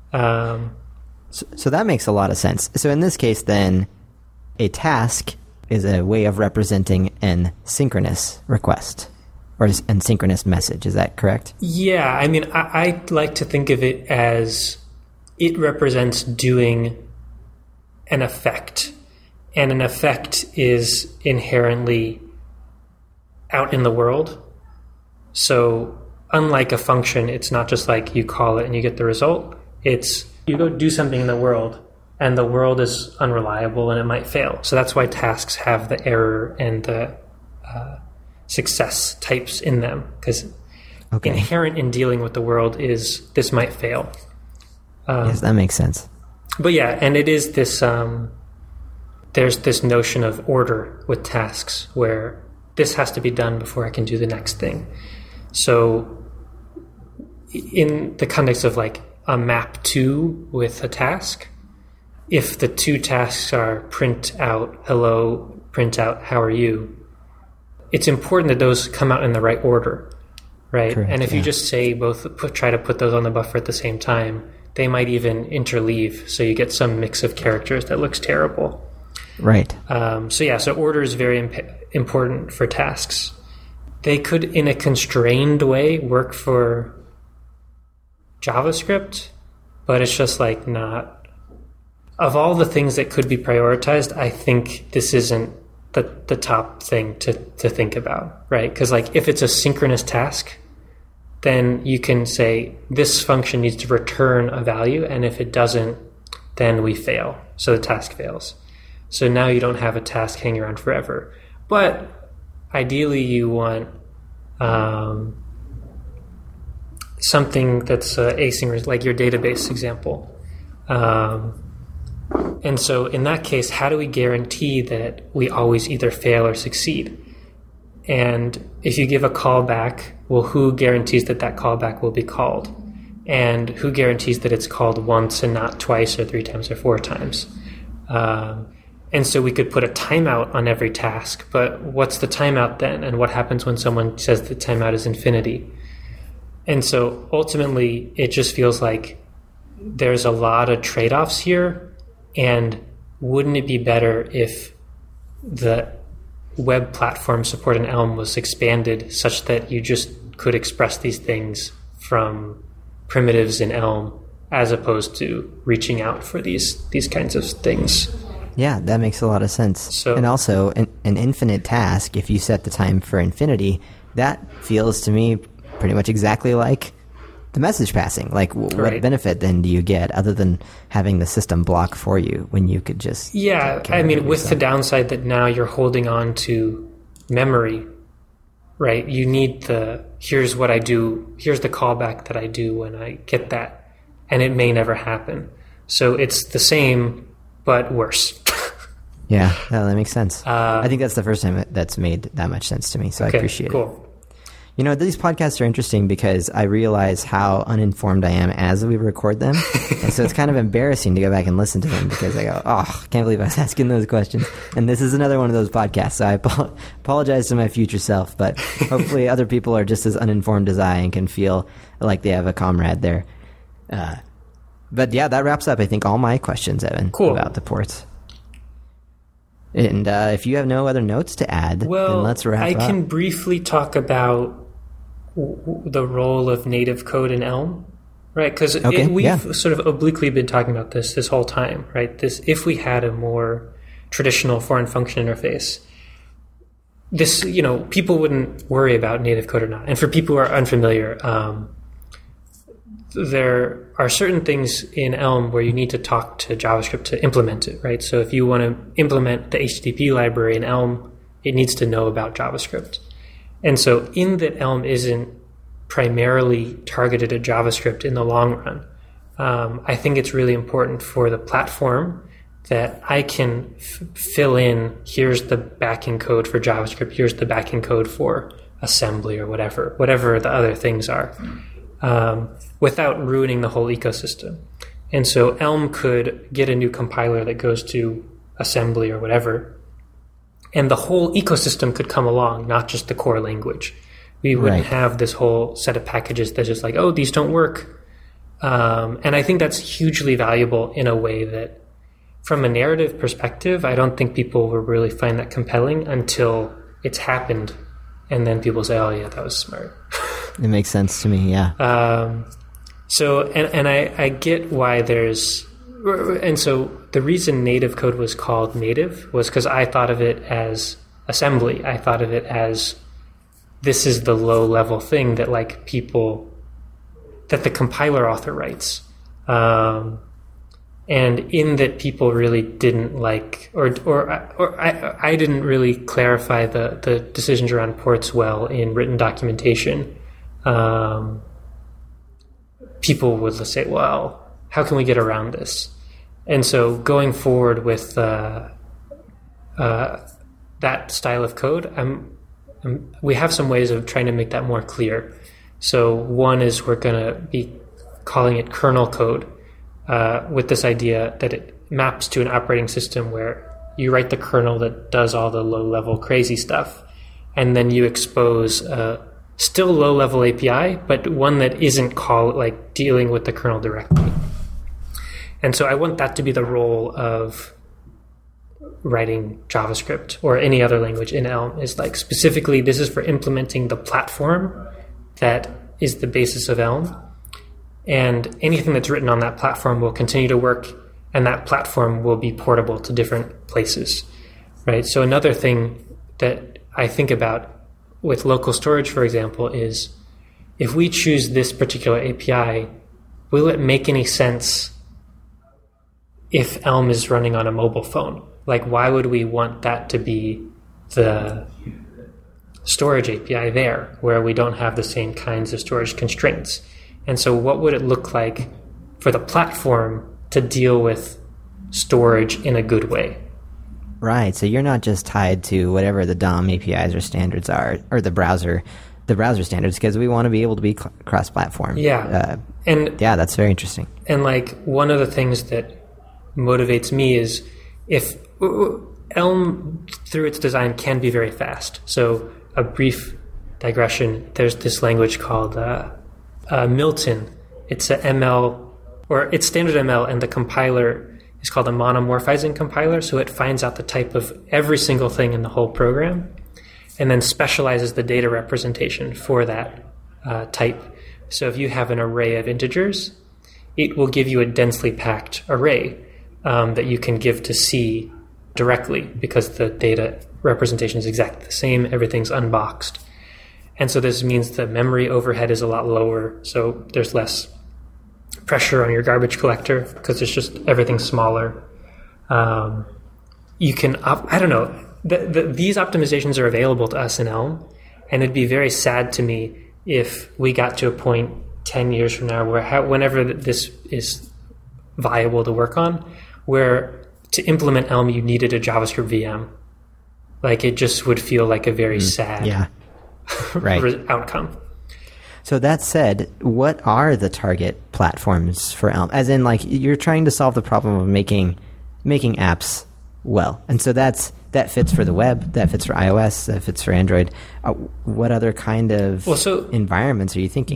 So that makes a lot of sense. So in this case, then, a task is a way of representing an synchronous request or an synchronous message. Is that correct? Yeah. I mean, I like to think of it as it represents doing an effect. And an effect is inherently out in the world. So unlike a function, it's not just like you call it and you get the result. It's you go do something in the world, and the world is unreliable and it might fail. So that's why tasks have the error and the success types in them, because inherent in dealing with the world is this might fail. Yes, that makes sense. But yeah, and it is this, there's this notion of order with tasks where this has to be done before I can do the next thing. So in the context of like a map to with a task, if the two tasks are print out hello, print out how are you, it's important that those come out in the right order, right? Correct, and if you just say try to put those on the buffer at the same time, they might even interleave, so you get some mix of characters that looks terrible. Right. So order is very important for tasks. They could, in a constrained way, work for JavaScript, but it's just like not. Of all the things that could be prioritized, I think this isn't the top thing to think about, right? Because like if it's a synchronous task, then you can say this function needs to return a value, and if it doesn't, then we fail. So the task fails. So now you don't have a task hanging around forever. But ideally you want something that's asynchronous, like your database example. And so in that case, how do we guarantee that we always either fail or succeed? And if you give a callback, well, who guarantees that that callback will be called? And who guarantees that it's called once and not twice or 3 times or 4 times? And so we could put a timeout on every task, but what's the timeout then? And what happens when someone says the timeout is infinity? And so ultimately, it just feels like there's a lot of trade-offs here. And wouldn't it be better if the web platform support in Elm was expanded such that you just could express these things from primitives in Elm as opposed to reaching out for these kinds of things? Yeah, that makes a lot of sense. So, and also, an infinite task, if you set the time for infinity, that feels to me pretty much exactly like the message passing. Like, what benefit then do you get other than having the system block for you when you could just... Yeah, I mean, with the downside that now you're holding on to memory, right? You need here's what I do, here's the callback that I do when I get that, and it may never happen. So it's the same, but worse. Yeah, that makes sense. I think that's the first time that's made that much sense to me, so I appreciate it. You know, these podcasts are interesting because I realize how uninformed I am as we record them. And so it's kind of embarrassing to go back and listen to them because I go, oh, I can't believe I was asking those questions. And this is another one of those podcasts. So I apologize to my future self, but hopefully other people are just as uninformed as I and can feel like they have a comrade there. But yeah, that wraps up, I think, all my questions, Evan, about the ports. And if you have no other notes to add, then let's wrap up. I can briefly talk about the role of native code in Elm, right? Because we've sort of obliquely been talking about this whole time, right? If we had a more traditional foreign function interface, this, people wouldn't worry about native code or not. And for people who are unfamiliar, there are certain things in Elm where you need to talk to JavaScript to implement it, right? So if you want to implement the HTTP library in Elm, it needs to know about JavaScript. And so in that Elm isn't primarily targeted at JavaScript in the long run, I think it's really important for the platform that I can fill in, here's the backing code for JavaScript, here's the backing code for assembly or whatever the other things are. Without ruining the whole ecosystem. And so Elm could get a new compiler that goes to assembly or whatever, and the whole ecosystem could come along, not just the core language. We wouldn't have this whole set of packages that's just like, oh, these don't work. And I think that's hugely valuable in a way that, from a narrative perspective, I don't think people will really find that compelling until it's happened. And then people say, oh, yeah, that was smart. It makes sense to me, yeah. So I get why so the reason native code was called native was because I thought of it as assembly. I thought of it as this is the low level thing that that the compiler author writes. And in that people really didn't like, or I didn't really clarify the decisions around ports well in written documentation. People would say, well, how can we get around this? And so going forward with that style of code, we have some ways of trying to make that more clear. So one is we're going to be calling it kernel code with this idea that it maps to an operating system where you write the kernel that does all the low-level crazy stuff, and then you expose still low-level API, but one that isn't dealing with the kernel directly. And so I want that to be the role of writing JavaScript or any other language in Elm, is specifically this is for implementing the platform that is the basis of Elm. And anything that's written on that platform will continue to work, and that platform will be portable to different places, right? So another thing that I think about with local storage, for example, is if we choose this particular API, will it make any sense if Elm is running on a mobile phone? Like, why would we want that to be the storage API there, where we don't have the same kinds of storage constraints? And so what would it look like for the platform to deal with storage in a good way? Right. So you're not just tied to whatever the DOM APIs or standards are, or the browser standards, because we want to be able to be cross-platform. Yeah. And yeah, that's very interesting. And like, one of the things that motivates me is if Elm, through its design, can be very fast. So a brief digression, there's this language called Milton. It's a ML, or it's standard ML, and the compiler is called a monomorphizing compiler. So it finds out the type of every single thing in the whole program and then specializes the data representation for that type. So if you have an array of integers, it will give you a densely packed array that you can give to C directly, because the data representation is exactly the same. Everything's unboxed. And so this means the memory overhead is a lot lower. So there's less pressure on your garbage collector because it's just everything's smaller. You can, I don't know, these optimizations are available to us in Elm, and it'd be very sad to me if we got to a point 10 years from now where whenever this is viable to work on, where to implement Elm you needed a JavaScript VM. Like, it just would feel like a very sad right. outcome. So that said, what are the target platforms for Elm? As in, like, you're trying to solve the problem of making apps well. And so that fits for the web, that fits for iOS, that fits for Android. What other kind of environments are you thinking?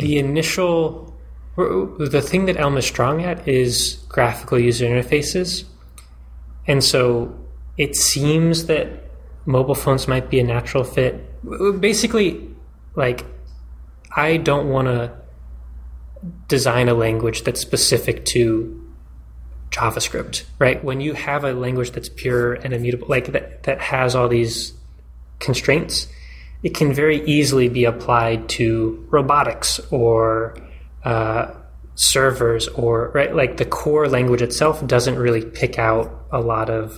The thing that Elm is strong at is graphical user interfaces. And so it seems that mobile phones might be a natural fit. Basically, like, I don't want to design a language that's specific to JavaScript, right? When you have a language that's pure and immutable, like that has all these constraints, it can very easily be applied to robotics or servers, or right, like the core language itself doesn't really pick out a lot of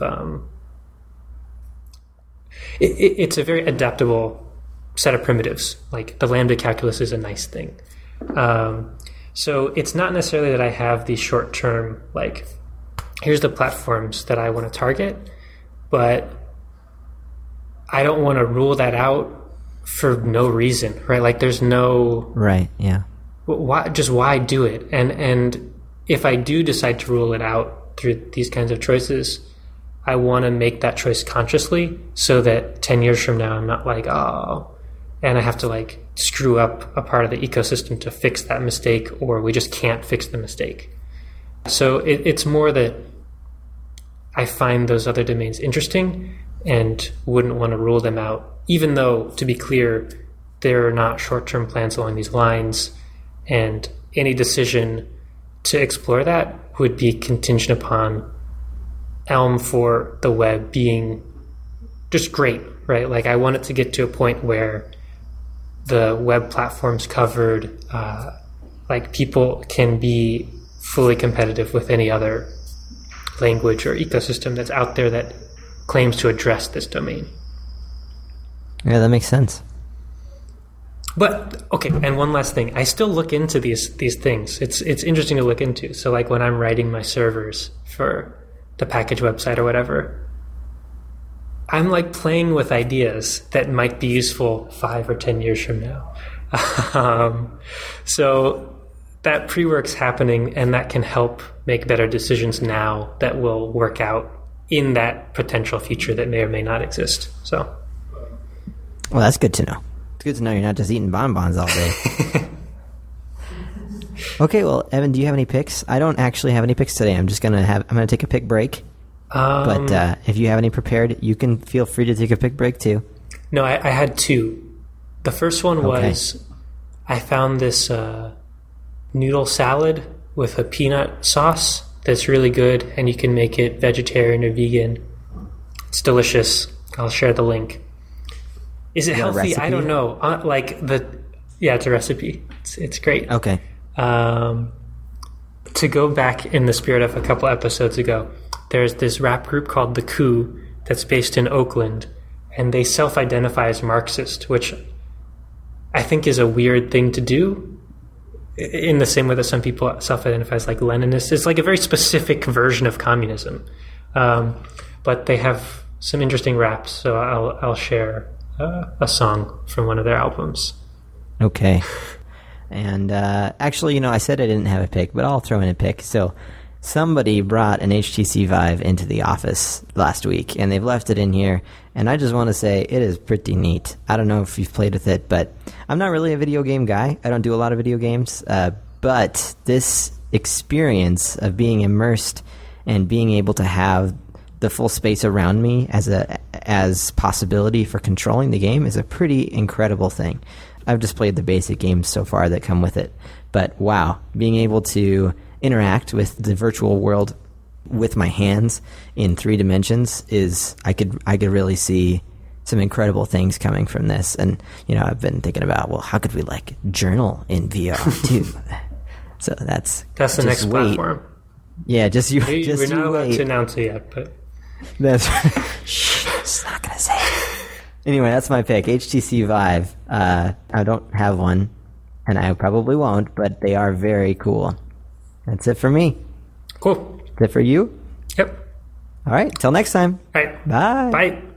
it's a very adaptable set of primitives. Like, the Lambda calculus is a nice thing. So it's not necessarily that I have these short-term, like, here's the platforms that I want to target, but I don't want to rule that out for no reason, right? Like, there's no... Right, yeah. Why do it? And if I do decide to rule it out through these kinds of choices, I want to make that choice consciously so that 10 years from now, I'm not like, oh, and I have to, like, screw up a part of the ecosystem to fix that mistake, or we just can't fix the mistake. So it's more that I find those other domains interesting and wouldn't want to rule them out, even though, to be clear, there are not short-term plans along these lines, and any decision to explore that would be contingent upon Elm for the web being just great, right? Like, I want it to get to a point where the web platform's covered, like, people can be fully competitive with any other language or ecosystem that's out there that claims to address this domain. Yeah, that makes sense. But, okay, and one last thing. I still look into these things. It's interesting to look into. So, like, when I'm writing my servers for the package website or whatever, I'm, like, playing with ideas that might be useful 5 or 10 years from now. So that pre-work's happening, and that can help make better decisions now that will work out in that potential future that may or may not exist. So, well, that's good to know. It's good to know you're not just eating bonbons all day. Okay, well, Evan, do you have any picks? I don't actually have any picks today. I'm gonna take a pick break. But if you have any prepared, you can feel free to take a pick break too. No, I had two. The first one was I found this noodle salad with a peanut sauce that's really good, and you can make it vegetarian or vegan. It's delicious. I'll share the link. Is it healthy? I don't know. It's a recipe. It's great. Okay. To go back in the spirit of a couple episodes ago, there's this rap group called The Coup that's based in Oakland, and they self-identify as Marxist, which I think is a weird thing to do, in the same way that some people self-identify as like Leninists. It's like a very specific version of communism. But they have some interesting raps, so I'll share a song from one of their albums. Okay. And actually, I said I didn't have a pick, but I'll throw in a pick. So somebody brought an HTC Vive into the office last week, and they've left it in here, and I just want to say it is pretty neat. I don't know if you've played with it, but I'm not really a video game guy. I don't do a lot of video games, but this experience of being immersed and being able to have the full space around me as possibility for controlling the game is a pretty incredible thing. I've just played the basic games so far that come with it, but wow, being able to interact with the virtual world with my hands in 3 dimensions is I could really see some incredible things coming from this. And I've been thinking about, well, how could we like journal in VR too? So that's the next platform. Yeah, we're not allowed to announce it yet, but that's shh, it's not gonna say it. Anyway, that's my pick, HTC Vive. I don't have one, and I probably won't, but they are very cool. That's it for me. Cool. Is it for you? Yep. All right. Till next time. All right. Bye. Bye.